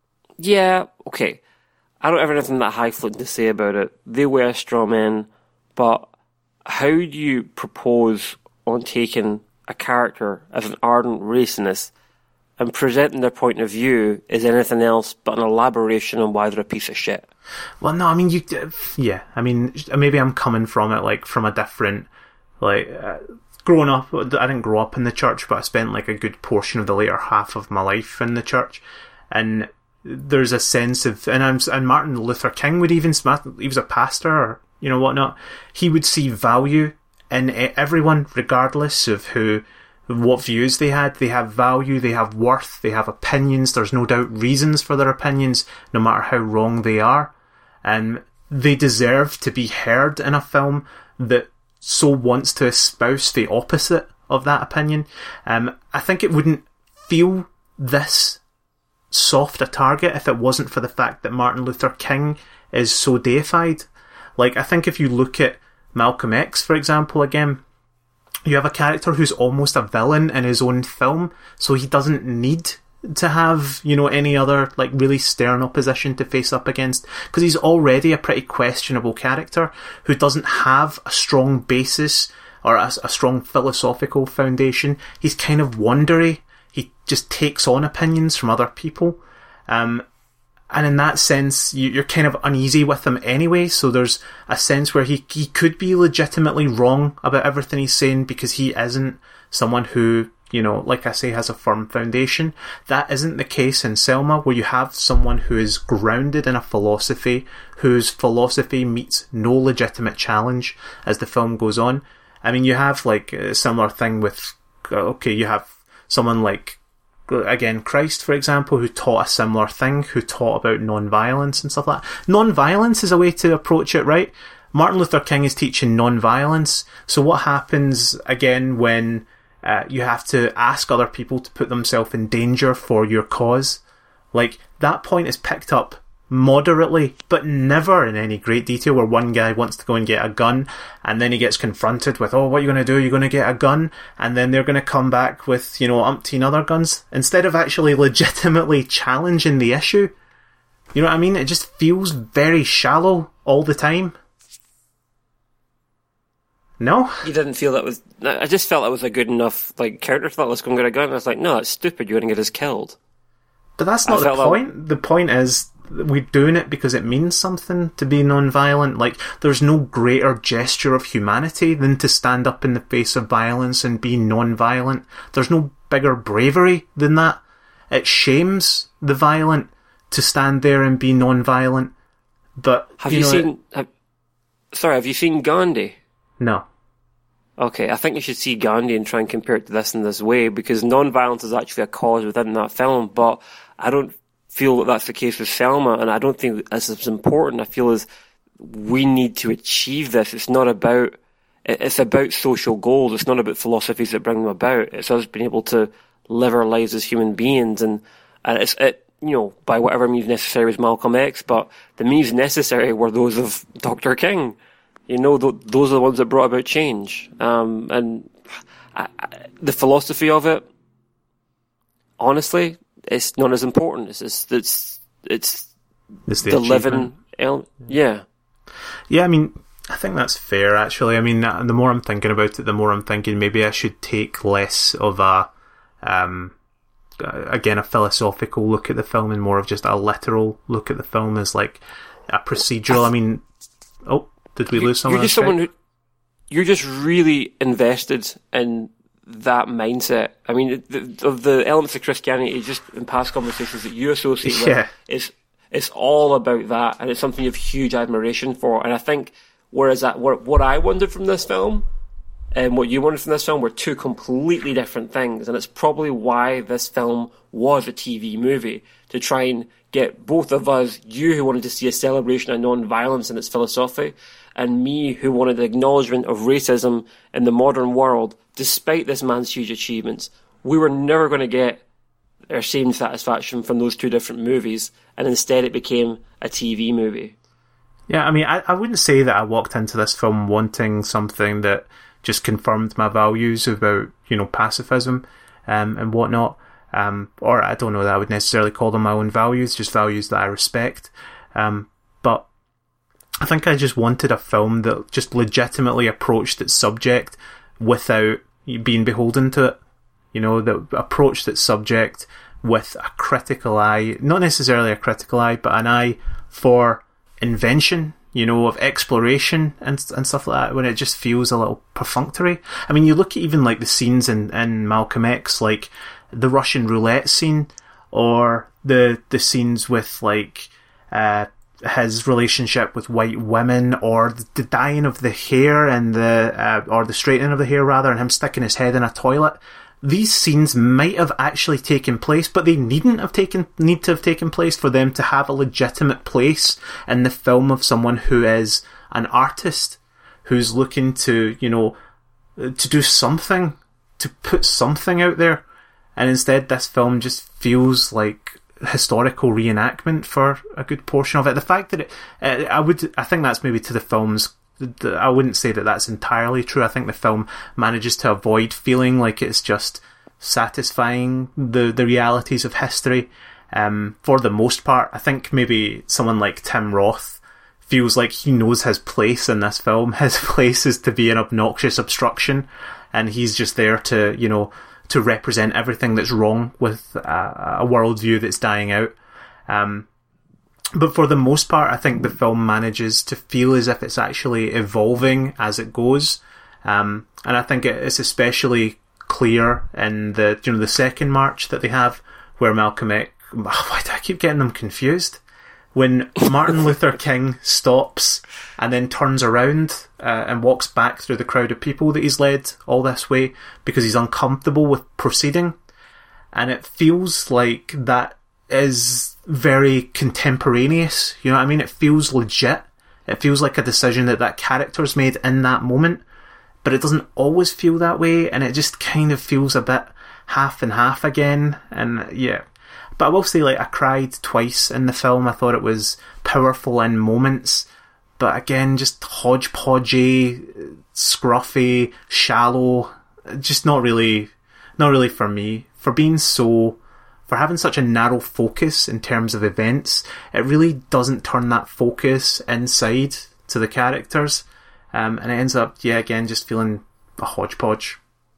yeah, okay. I don't have anything that highfalutin to say about it. They were straw men, but how do you propose on taking a character as an ardent racist and presenting their point of view as anything else but an elaboration on why they're a piece of shit? Well, no, I mean, you, yeah, I mean, maybe I'm coming from it, like, from a different, like, uh, growing up, I didn't grow up in the church, but I spent, like, a good portion of the later half of my life in the church, and there's a sense of, and I'm, and Martin Luther King would even, he was a pastor, or, you know, whatnot, he would see value in everyone, regardless of who, what views they had. They have value, they have worth, they have opinions. There's no doubt reasons for their opinions, no matter how wrong they are. And they deserve to be heard in a film that so wants to espouse the opposite of that opinion. Um, I think it wouldn't feel this soft a target if it wasn't for the fact that Martin Luther King is so deified. Like, I think if you look at Malcolm X, for example, again, you have a character who's almost a villain in his own film, so he doesn't need to have, you know, any other, like, really stern opposition to face up against, because he's already a pretty questionable character who doesn't have a strong basis or a, a strong philosophical foundation. He's kind of wandery. He just takes on opinions from other people. Um, And in that sense, you're kind of uneasy with him anyway, so there's a sense where he, he could be legitimately wrong about everything he's saying, because he isn't someone who, you know, like I say, has a firm foundation. That isn't the case in Selma, where you have someone who is grounded in a philosophy, whose philosophy meets no legitimate challenge as the film goes on. I mean, you have, like, a similar thing with, okay, you have someone like, again, Christ, for example, who taught a similar thing, who taught about non-violence and stuff like that. Non-violence is a way to approach it, right? Martin Luther King is teaching non-violence. So what happens, again, when uh, you have to ask other people to put themselves in danger for your cause? Like, that point is picked up moderately, but never in any great detail, where one guy wants to go and get a gun and then he gets confronted with, oh, what are you going to do? You're going to get a gun? And then they're going to come back with, you know, umpteen other guns, instead of actually legitimately challenging the issue. You know what I mean? It just feels very shallow all the time. No? You didn't feel that was... I just felt that was a good enough like character thought. Let's go and get a gun. I was like, no, that's stupid. You're going to get us killed. But that's not the point. That... The point is, we're doing it because it means something to be non-violent. Like, there's no greater gesture of humanity than to stand up in the face of violence and be non-violent. There's no bigger bravery than that. It shames the violent to stand there and be non-violent. But have you, you know, seen? It... Have, sorry, have you seen Gandhi? No. Okay, I think you should see Gandhi and try and compare it to this in this way, because non-violence is actually a cause within that film, but I don't feel that that's the case with Selma, and I don't think this is important. I feel as we need to achieve this. It's not about, it's about social goals. It's not about philosophies that bring them about. It's us being able to live our lives as human beings, and, and it's, it, you know, by whatever means necessary was Malcolm X, but the means necessary were those of Doctor King. You know, th- those are the ones that brought about change. Um, and I, I, the philosophy of it, honestly, it's not as important. It's just, it's it's, it's the, the living element. Yeah. Yeah, I mean, I think that's fair, actually. I mean, the more I'm thinking about it, the more I'm thinking maybe I should take less of a, um, again, a philosophical look at the film and more of just a literal look at the film as like a procedural. I mean, oh, did we lose someone? You're just someone who, you're just really invested in that mindset. I mean, the, of the elements of Christianity, just in past conversations that you associate with, yeah. it's it's all about that, and it's something you have huge admiration for. And I think, whereas that what, what I wanted from this film and what you wanted from this film were two completely different things, and it's probably why this film was a T V movie, to try and get both of us, you who wanted to see a celebration of non-violence and its philosophy, and me who wanted the acknowledgement of racism in the modern world, despite this man's huge achievements. We were never going to get our same satisfaction from those two different movies, and instead it became a T V movie. Yeah, I mean, I, I wouldn't say that I walked into this film wanting something that just confirmed my values about, you know, pacifism um, and whatnot. Um, or I don't know that I would necessarily call them my own values, just values that I respect. Um, but I think I just wanted a film that just legitimately approached its subject without being beholden to it. You know, that approached its subject with a critical eye, not necessarily a critical eye, but an eye for invention, you know, of exploration and and stuff like that, when it just feels a little perfunctory. I mean, you look at even like the scenes in, in Malcolm X, like the Russian roulette scene, or the the scenes with like uh, his relationship with white women, or the dyeing of the hair and the uh, or the straightening of the hair rather, and him sticking his head in a toilet. These scenes might have actually taken place, but they needn't have taken need to have taken place for them to have a legitimate place in the film of someone who is an artist, who's looking to, you know, to do something, to put something out there. And instead, this film just feels like historical reenactment for a good portion of it. The fact that it, uh, I would, I think that's maybe to the film's, I wouldn't say that that's entirely true. I think the film manages to avoid feeling like it's just satisfying the, the realities of history. Um, for the most part, I think maybe someone like Tim Roth feels like he knows his place in this film. His place is to be an obnoxious obstruction, and he's just there to, you know, to represent everything that's wrong with a, a worldview that's dying out. Um, but for the most part, I think the film manages to feel as if it's actually evolving as it goes. Um, and I think it's especially clear in the, you know, the second march that they have, where Malcolm X, why do I keep getting them confused? When Martin Luther King stops and then turns around uh, and walks back through the crowd of people that he's led all this way because he's uncomfortable with proceeding. And it feels like that is very contemporaneous. You know what I mean? It feels legit. It feels like a decision that that character's made in that moment. But it doesn't always feel that way, and it just kind of feels a bit half and half again. And yeah, but I will say, like, I cried twice in the film. I thought it was powerful in moments, but again, just hodgepodgey, scruffy, shallow. Just not really, not really for me. For being so, for having such a narrow focus in terms of events, it really doesn't turn that focus inside to the characters, um, and it ends up, yeah, again, just feeling a hodgepodge.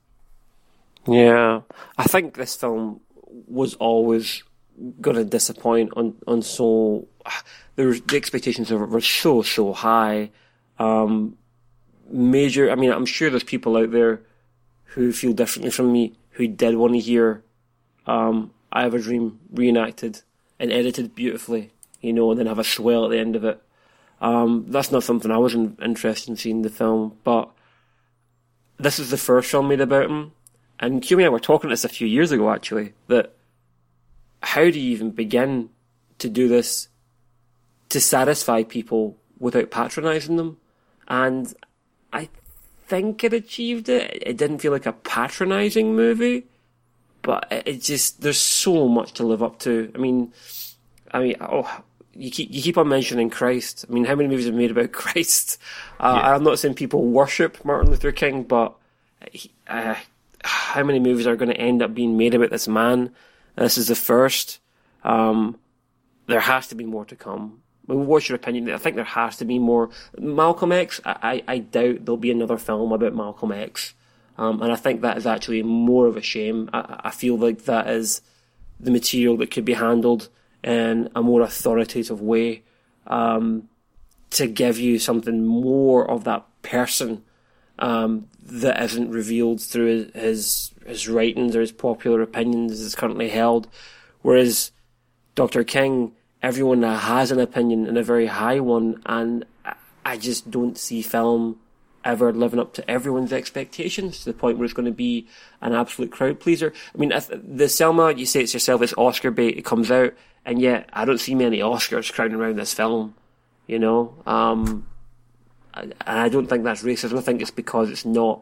Yeah, I think this film was always going to disappoint on, on so, there was, the expectations were, were so, so high. Um, major, I mean, I'm sure there's people out there who feel differently from me, who did want to hear, um, I Have a Dream reenacted and edited beautifully, you know, and then have a swell at the end of it. Um, that's not something I was in, interested in seeing in the film, but this is the first film made about him. And Q and I were talking this a few years ago, actually, that how do you even begin to do this to satisfy people without patronising them? And I think it achieved it. It didn't feel like a patronising movie, but it just, there's so much to live up to. I mean, I mean, oh, you keep you keep on mentioning Christ. I mean, how many movies have made about Christ? Uh, yeah. I'm not saying people worship Martin Luther King, but he, uh, how many movies are going to end up being made about this man? This is the first. Um, there has to be more to come. I mean, what's your opinion? I think there has to be more. Malcolm X, I, I, I doubt there'll be another film about Malcolm X. Um, and I think that is actually more of a shame. I, I feel like that is the material that could be handled in a more authoritative way, um, to give you something more of that person, um, that isn't revealed through his, his writings or his popular opinions as it's currently held. Whereas Doctor King, everyone has an opinion and a very high one, and I just don't see film ever living up to everyone's expectations to the point where it's going to be an absolute crowd pleaser. I mean, the Selma, you say it's yourself, it's Oscar bait, it comes out, and yet I don't see many Oscars crowding around this film, you know? Um, and I don't think that's racist. I think it's because it's not,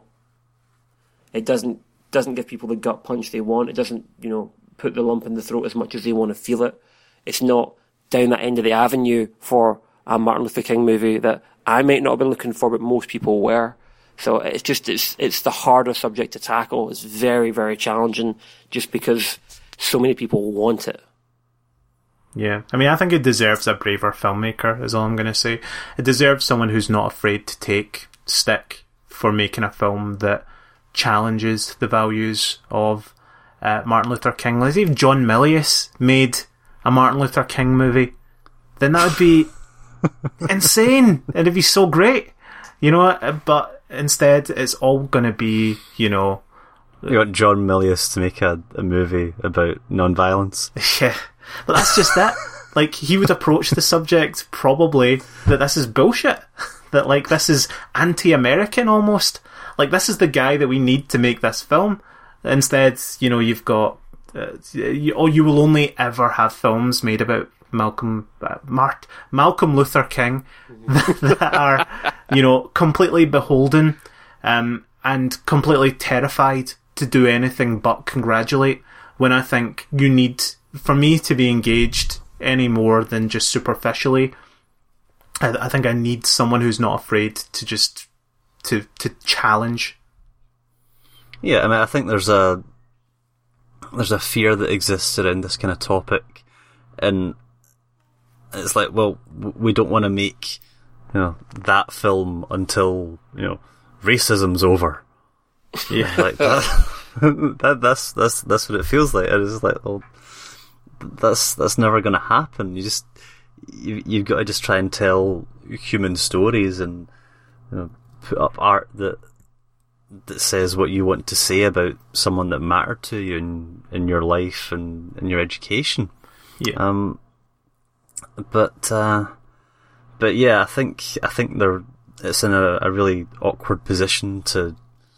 it doesn't, doesn't give people the gut punch they want. It doesn't, you know, put the lump in the throat as much as they want to feel it. It's not down that end of the avenue for a Martin Luther King movie that I might not have been looking for, but most people were. So it's just, it's, it's the harder subject to tackle. It's very, very challenging just because so many people want it. Yeah, I mean, I think it deserves a braver filmmaker, is all I'm going to say. It deserves someone who's not afraid to take stick for making a film that challenges the values of uh, Martin Luther King. Like, if John Milius made a Martin Luther King movie, then that would be insane. It'd be so great, you know. But instead, it's all going to be, you know. You want John Milius to make a, a movie about non-violence? Yeah, but that's just it. Like, he would approach the subject probably that this is bullshit. That, like, this is anti-American almost. Like, this is the guy that we need to make this film. Instead, you know, you've got, uh, you, or you will only ever have films made about Malcolm, uh, Mart, Malcolm Luther King that are, you know, completely beholden, um, and completely terrified to do anything but congratulate. When I think you need, for me to be engaged any more than just superficially, I, I think I need someone who's not afraid to just to to challenge. Yeah, I mean, I think there's a there's a fear that exists around this kind of topic, and it's like, well, we don't want to make, you know, that film until, you know, racism's over. Yeah, like that. that that's that's that's what it feels like. It is like, well, that's that's never going to happen. You just you you've got to just try and tell human stories and, you know, put up art that that says what you want to say about someone that mattered to you in in your life and in your education. Yeah. Um. But uh, but yeah, I think I think they're it's in a, a really awkward position to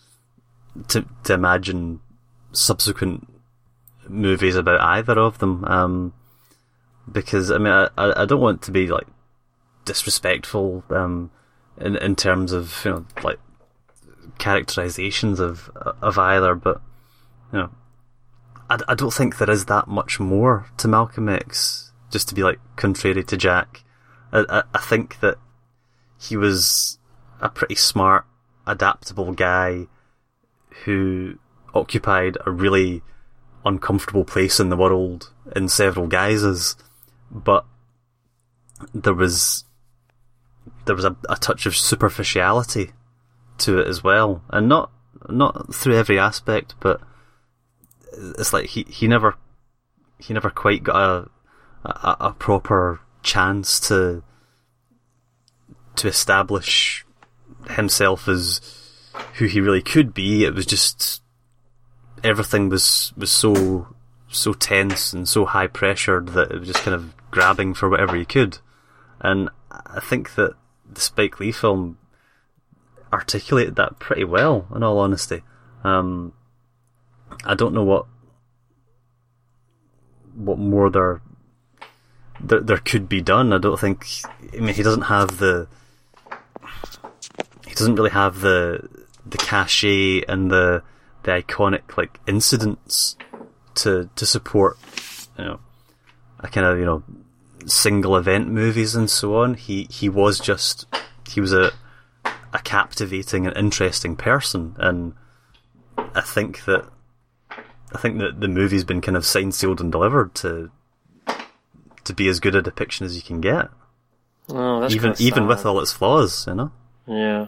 to to imagine subsequent movies about either of them. Um, because I mean, I I don't want to be like disrespectful um in in terms of, you know, like characterizations of of either, but, you know, I, I don't think there is that much more to Malcolm X, just to be like contrary to Jack. I, I, I think that he was a pretty smart, adaptable guy who occupied a really uncomfortable place in the world in several guises, but there was there was a, a touch of superficiality to it as well, and not not through every aspect, but it's like he, he never he never quite got a, a a proper chance to to establish himself as who he really could be. It was just everything was was so so tense and so high pressured that it was just kind of grabbing for whatever he could. And I think that the Spike Lee film articulated that pretty well, in all honesty. Um, I don't know what what more there, there there could be done. I don't think. I mean, he doesn't have the. He doesn't really have the the cachet and the the iconic like incidents to to support, you know, a kind of, you know, single event movies and so on. He he was just he was a a captivating and interesting person, and I think that I think that the movie's been kind of signed, sealed, and delivered to to be as good a depiction as you can get. Oh, that's even even with all its flaws, you know. Yeah.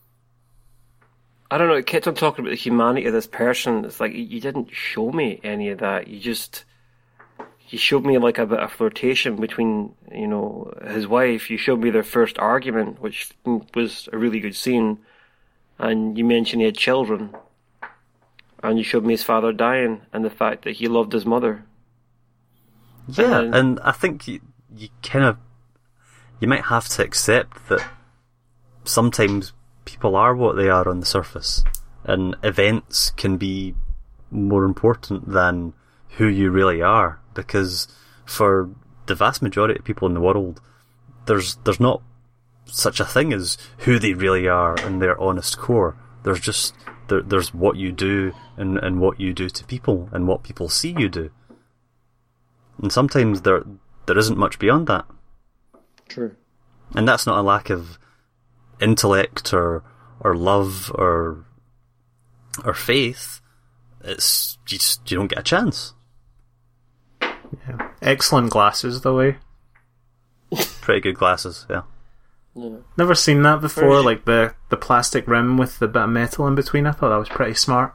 I don't know, it kept on talking about the humanity of this person. It's like, you didn't show me any of that. You just, you showed me like a bit of flirtation between, you know, his wife. You showed me their first argument, which was a really good scene. And you mentioned he had children. And you showed me his father dying and the fact that he loved his mother. Yeah, and, and I think you, you kind of, you might have to accept that sometimes people are what they are on the surface, and events can be more important than who you really are, because for the vast majority of people in the world, there's there's not such a thing as who they really are in their honest core. There's just there, there's what you do and, and what you do to people and what people see you do, and sometimes there there isn't much beyond that. True. And that's not a lack of intellect or or love or or faith. It's you just you don't get a chance. Yeah. Excellent glasses, though, eh? Pretty good glasses, yeah. Yeah. Never seen that before, like the, the plastic rim with the bit of metal in between. I thought that was pretty smart.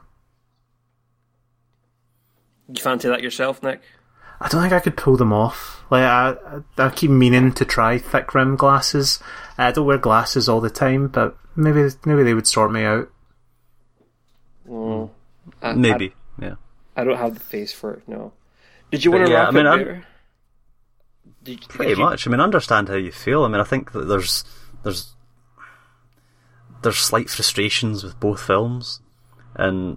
You fancy that yourself, Nick? I don't think I could pull them off. Like I, I keep meaning to try thick rim glasses. I don't wear glasses all the time, but maybe maybe they would sort me out. Mm. I, Maybe, I, yeah. I don't have the face for it. No. Did you But want to yeah, wrap I mean, it I'm- there? Did, Pretty did you- much. I mean, I understand how you feel. I mean, I think that there's there's there's slight frustrations with both films, and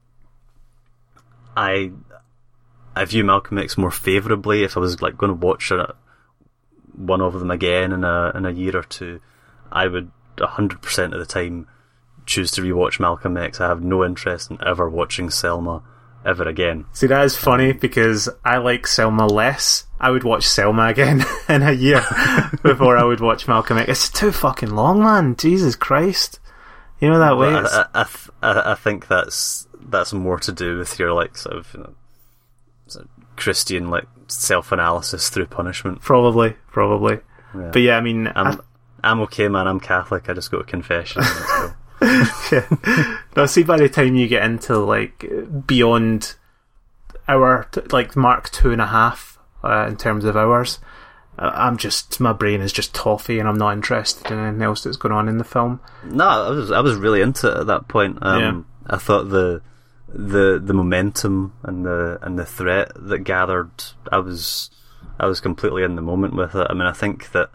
I I view Malcolm X more favourably. If I was like going to watch a, one of them again in a in a year or two, I would a hundred percent of the time choose to rewatch Malcolm X. I have no interest in ever watching Selma ever again. See, that is funny because I like Selma less. I would watch Selma again in a year before I would watch Malcolm X. It's too fucking long, man. Jesus Christ. You know that way. But It's, I, I, I, th- I I think that's that's more to do with your like sort of, you know, sort of Christian like self-analysis through punishment. probably, probably. Yeah. But yeah, I mean, I'm I, I'm okay, man. I'm Catholic. I just go to confession. And let's go. yeah. No, see, by the time you get into like beyond hour, like mark two and a half uh, in terms of hours, uh, I'm just my brain is just toffee, and I'm not interested in anything else that's going on in the film. No, I was I was really into it at that point. Um, I thought the the the momentum and the and the threat that gathered, I was I was completely in the moment with it. I mean, I think that,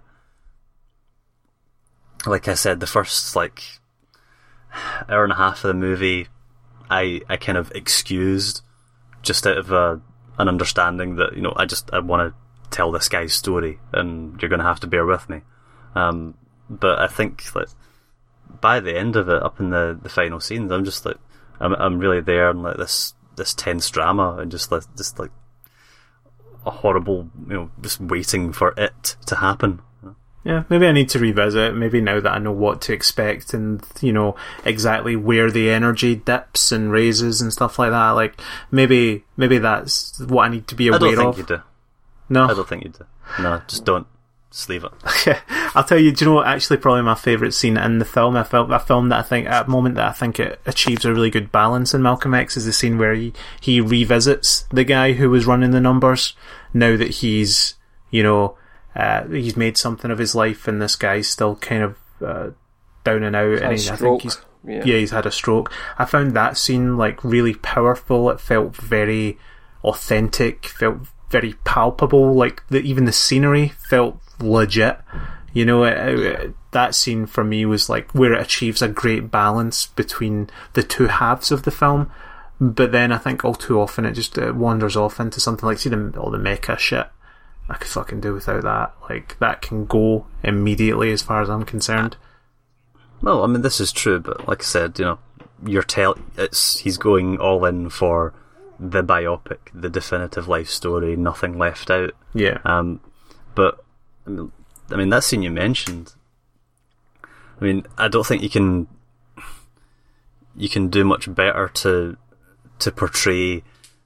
like I said, the first like hour and a half of the movie, I I kind of excused just out of a, an understanding that, you know, I just I want to tell this guy's story, and you're going to have to bear with me. Um, but I think that by the end of it, up in the, the final scenes, I'm just like, I'm I'm really there, and like this this tense drama and just like just like a horrible, you know, just waiting for it to happen. Yeah, maybe I need to revisit. Maybe now that I know what to expect and, you know, exactly where the energy dips and raises and stuff like that. Like maybe maybe that's what I need to be aware of. I don't think of. you do. No, I don't think you do. No, just don't. Just leave it. Okay, I'll tell you. Do you know what? Actually, probably my favourite scene in the film, a film, a film that I think at a moment that I think it achieves a really good balance in Malcolm X is the scene where he he revisits the guy who was running the numbers. Now that he's, you know. Uh, he's made something of his life, and this guy's still kind of uh, down and out. And he, I think he's yeah. yeah, he's had a stroke. I found that scene like really powerful. It felt very authentic, felt very palpable. Like the, even the scenery felt legit. You know, it, it, that scene for me was like where it achieves a great balance between the two halves of the film. But then I think all too often it just uh, wanders off into something like see the, all the mecha shit. I could fucking do without that. Like, that can go immediately as far as I'm concerned. Well, I mean, this is true, but like I said, you know, you're tell it's he's going all in for the biopic, the definitive life story, nothing left out. Yeah. Um, but I mean, I mean that scene you mentioned. I mean, I don't think you can you can do much better to to portray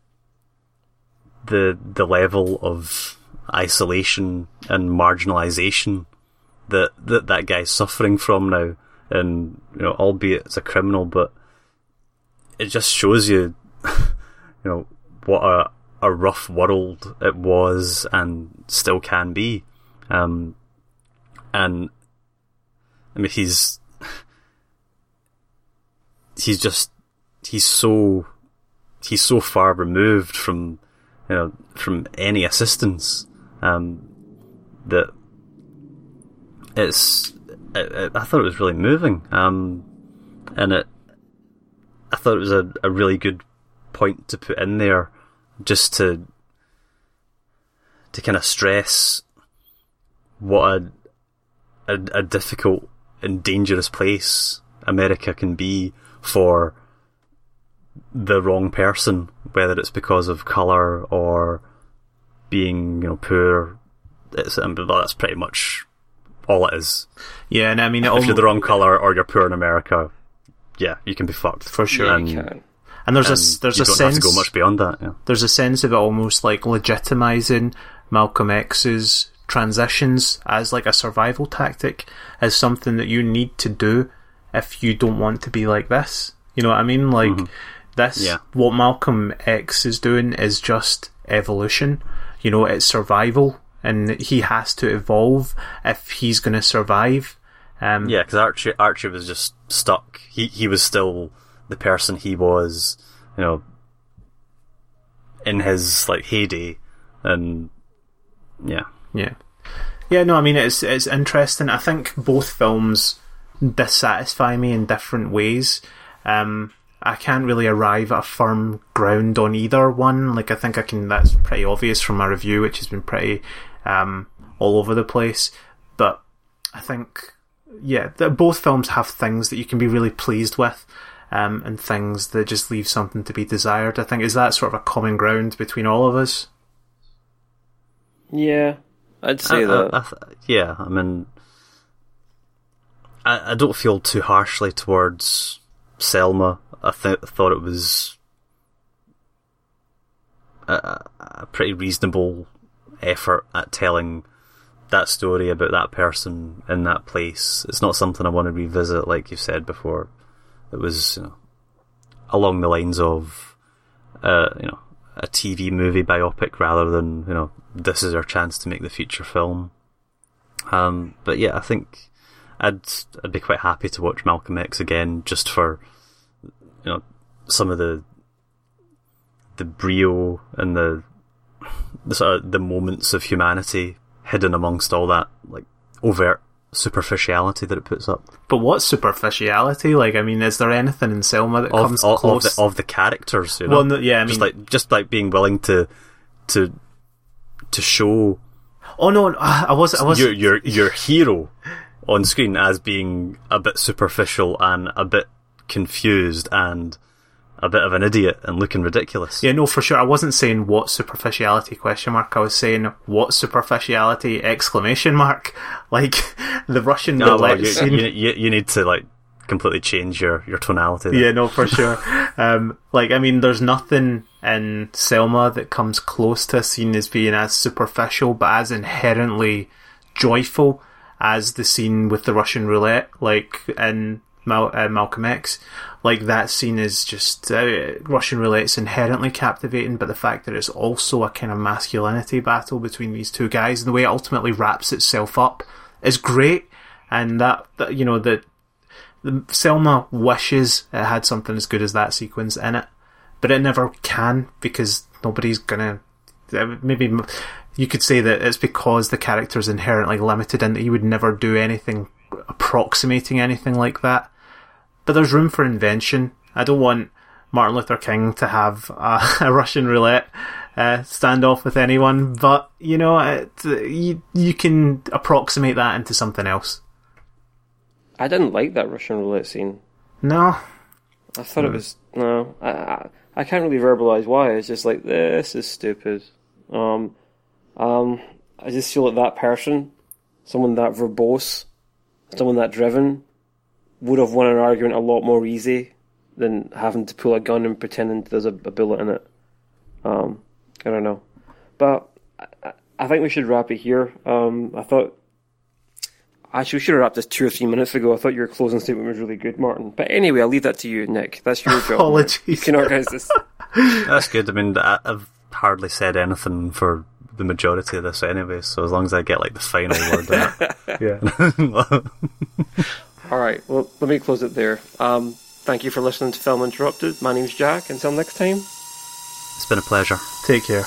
the the level of isolation and marginalisation that, that that guy's suffering from now, and you know, albeit it's a criminal, but it just shows you, you know, what a a rough world it was and still can be. Um, and I mean, he's he's just he's so he's so far removed from you know from any assistance. Um, that it's, it, it, I thought it was really moving, um, and it, I thought it was a, a really good point to put in there, just to, to kind of stress what a, a, a difficult and dangerous place America can be for the wrong person, whether it's because of colour or being, you know, poor. It's, I mean, that's pretty much all it is. Yeah, and I mean, if you're the wrong colour or you're poor in America, yeah, you can be fucked for sure. Yeah, and, you can. and there's and a there's you a don't sense have to go much beyond that. Yeah. There's a sense of it almost like legitimising Malcolm X's transitions as like a survival tactic, as something that you need to do if you don't want to be like this. You know what I mean? Like mm-hmm. this, yeah. What Malcolm X is doing is just evolution. You know, it's survival, and he has to evolve if he's going to survive. Um, yeah, because Archie, Archie was just stuck. He he was still the person he was, you know, in his like heyday, and yeah, yeah, yeah. No, I mean it's it's interesting. I think both films dissatisfy me in different ways. Um, I can't really arrive at a firm ground on either one. Like, I think I can, that's pretty obvious from my review, which has been pretty um, all over the place. But I think, yeah, both films have things that you can be really pleased with, um, and things that just leave something to be desired. I think, is that sort of a common ground between all of us? Yeah, I'd say I, that. I, I th- yeah, I mean, I, I don't feel too harshly towards Selma. I th- thought it was a, a pretty reasonable effort at telling that story about that person in that place. It's not something I want to revisit, like you said before. It was, you know, along the lines of, uh, you know, a T V movie biopic rather than, you know, this is our chance to make the feature film. Um, but yeah, I think I'd I'd be quite happy to watch Malcolm X again, just for, you know, some of the the brio and the the sort of the moments of humanity hidden amongst all that like overt superficiality that it puts up. But what superficiality? Like, I mean, is there anything in Selma that of, comes of, close? Of the, of the characters, you know? Well, no, yeah, I mean, just like just like being willing to to to show. Oh no, I was, I was your your your hero on screen as being a bit superficial and a bit confused and a bit of an idiot and looking ridiculous. Yeah, no, for sure. I wasn't saying what superficiality question mark. I was saying what superficiality exclamation mark. Like the Russian No, roulette well, you, scene. you, you, you need to like completely change your, your tonality there. Yeah, no, for sure. um, like, I mean, there's nothing in Selma that comes close to a scene as being as superficial, but as inherently joyful as the scene with the Russian roulette, like in Mal- uh, Malcolm X. Like, that scene is just, uh, Russian roulette's inherently captivating, but the fact that it's also a kind of masculinity battle between these two guys, and the way it ultimately wraps itself up is great. And that, that you know, the, the Selma wishes it had something as good as that sequence in it, but it never can, because nobody's gonna, maybe you could say that it's because the character's inherently limited and that he would never do anything approximating anything like that. But there's room for invention. I don't want Martin Luther King to have a, a Russian roulette uh, standoff with anyone, but, you know, it, you, you can approximate that into something else. I didn't like that Russian roulette scene. No. I thought mm. it was... No. I, I I can't really verbalise why. It's just like, this is stupid. Um, um, I just feel like that person, someone that verbose, someone that driven, would have won an argument a lot more easy than having to pull a gun and pretending there's a, a bullet in it. Um, I don't know. But I, I think we should wrap it here. Um, I thought... Actually, we should have wrapped this two or three minutes ago. I thought your closing statement was really good, Martin. But anyway, I'll leave that to you, Nick. That's your job. Apologies. You can organise this. That's good. I mean, I've hardly said anything for the majority of this anyway, so as long as I get like the final word in it. Yeah. All right, well, let me close it there. Um, thank you for listening to Film Interrupted. My name's Jack. Until next time. It's been a pleasure. Take care.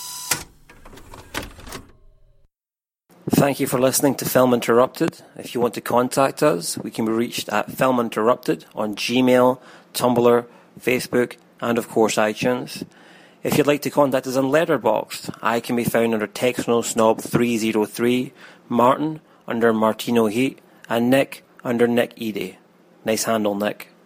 Thank you for listening to Film Interrupted. If you want to contact us, we can be reached at Film Interrupted on Gmail, Tumblr, Facebook, and of course iTunes. If you'd like to contact us on Letterboxd, I can be found under TechnoSnob three oh three, Martin under Martino Heat, and Nick under Nick Edie. Nice handle, Nick.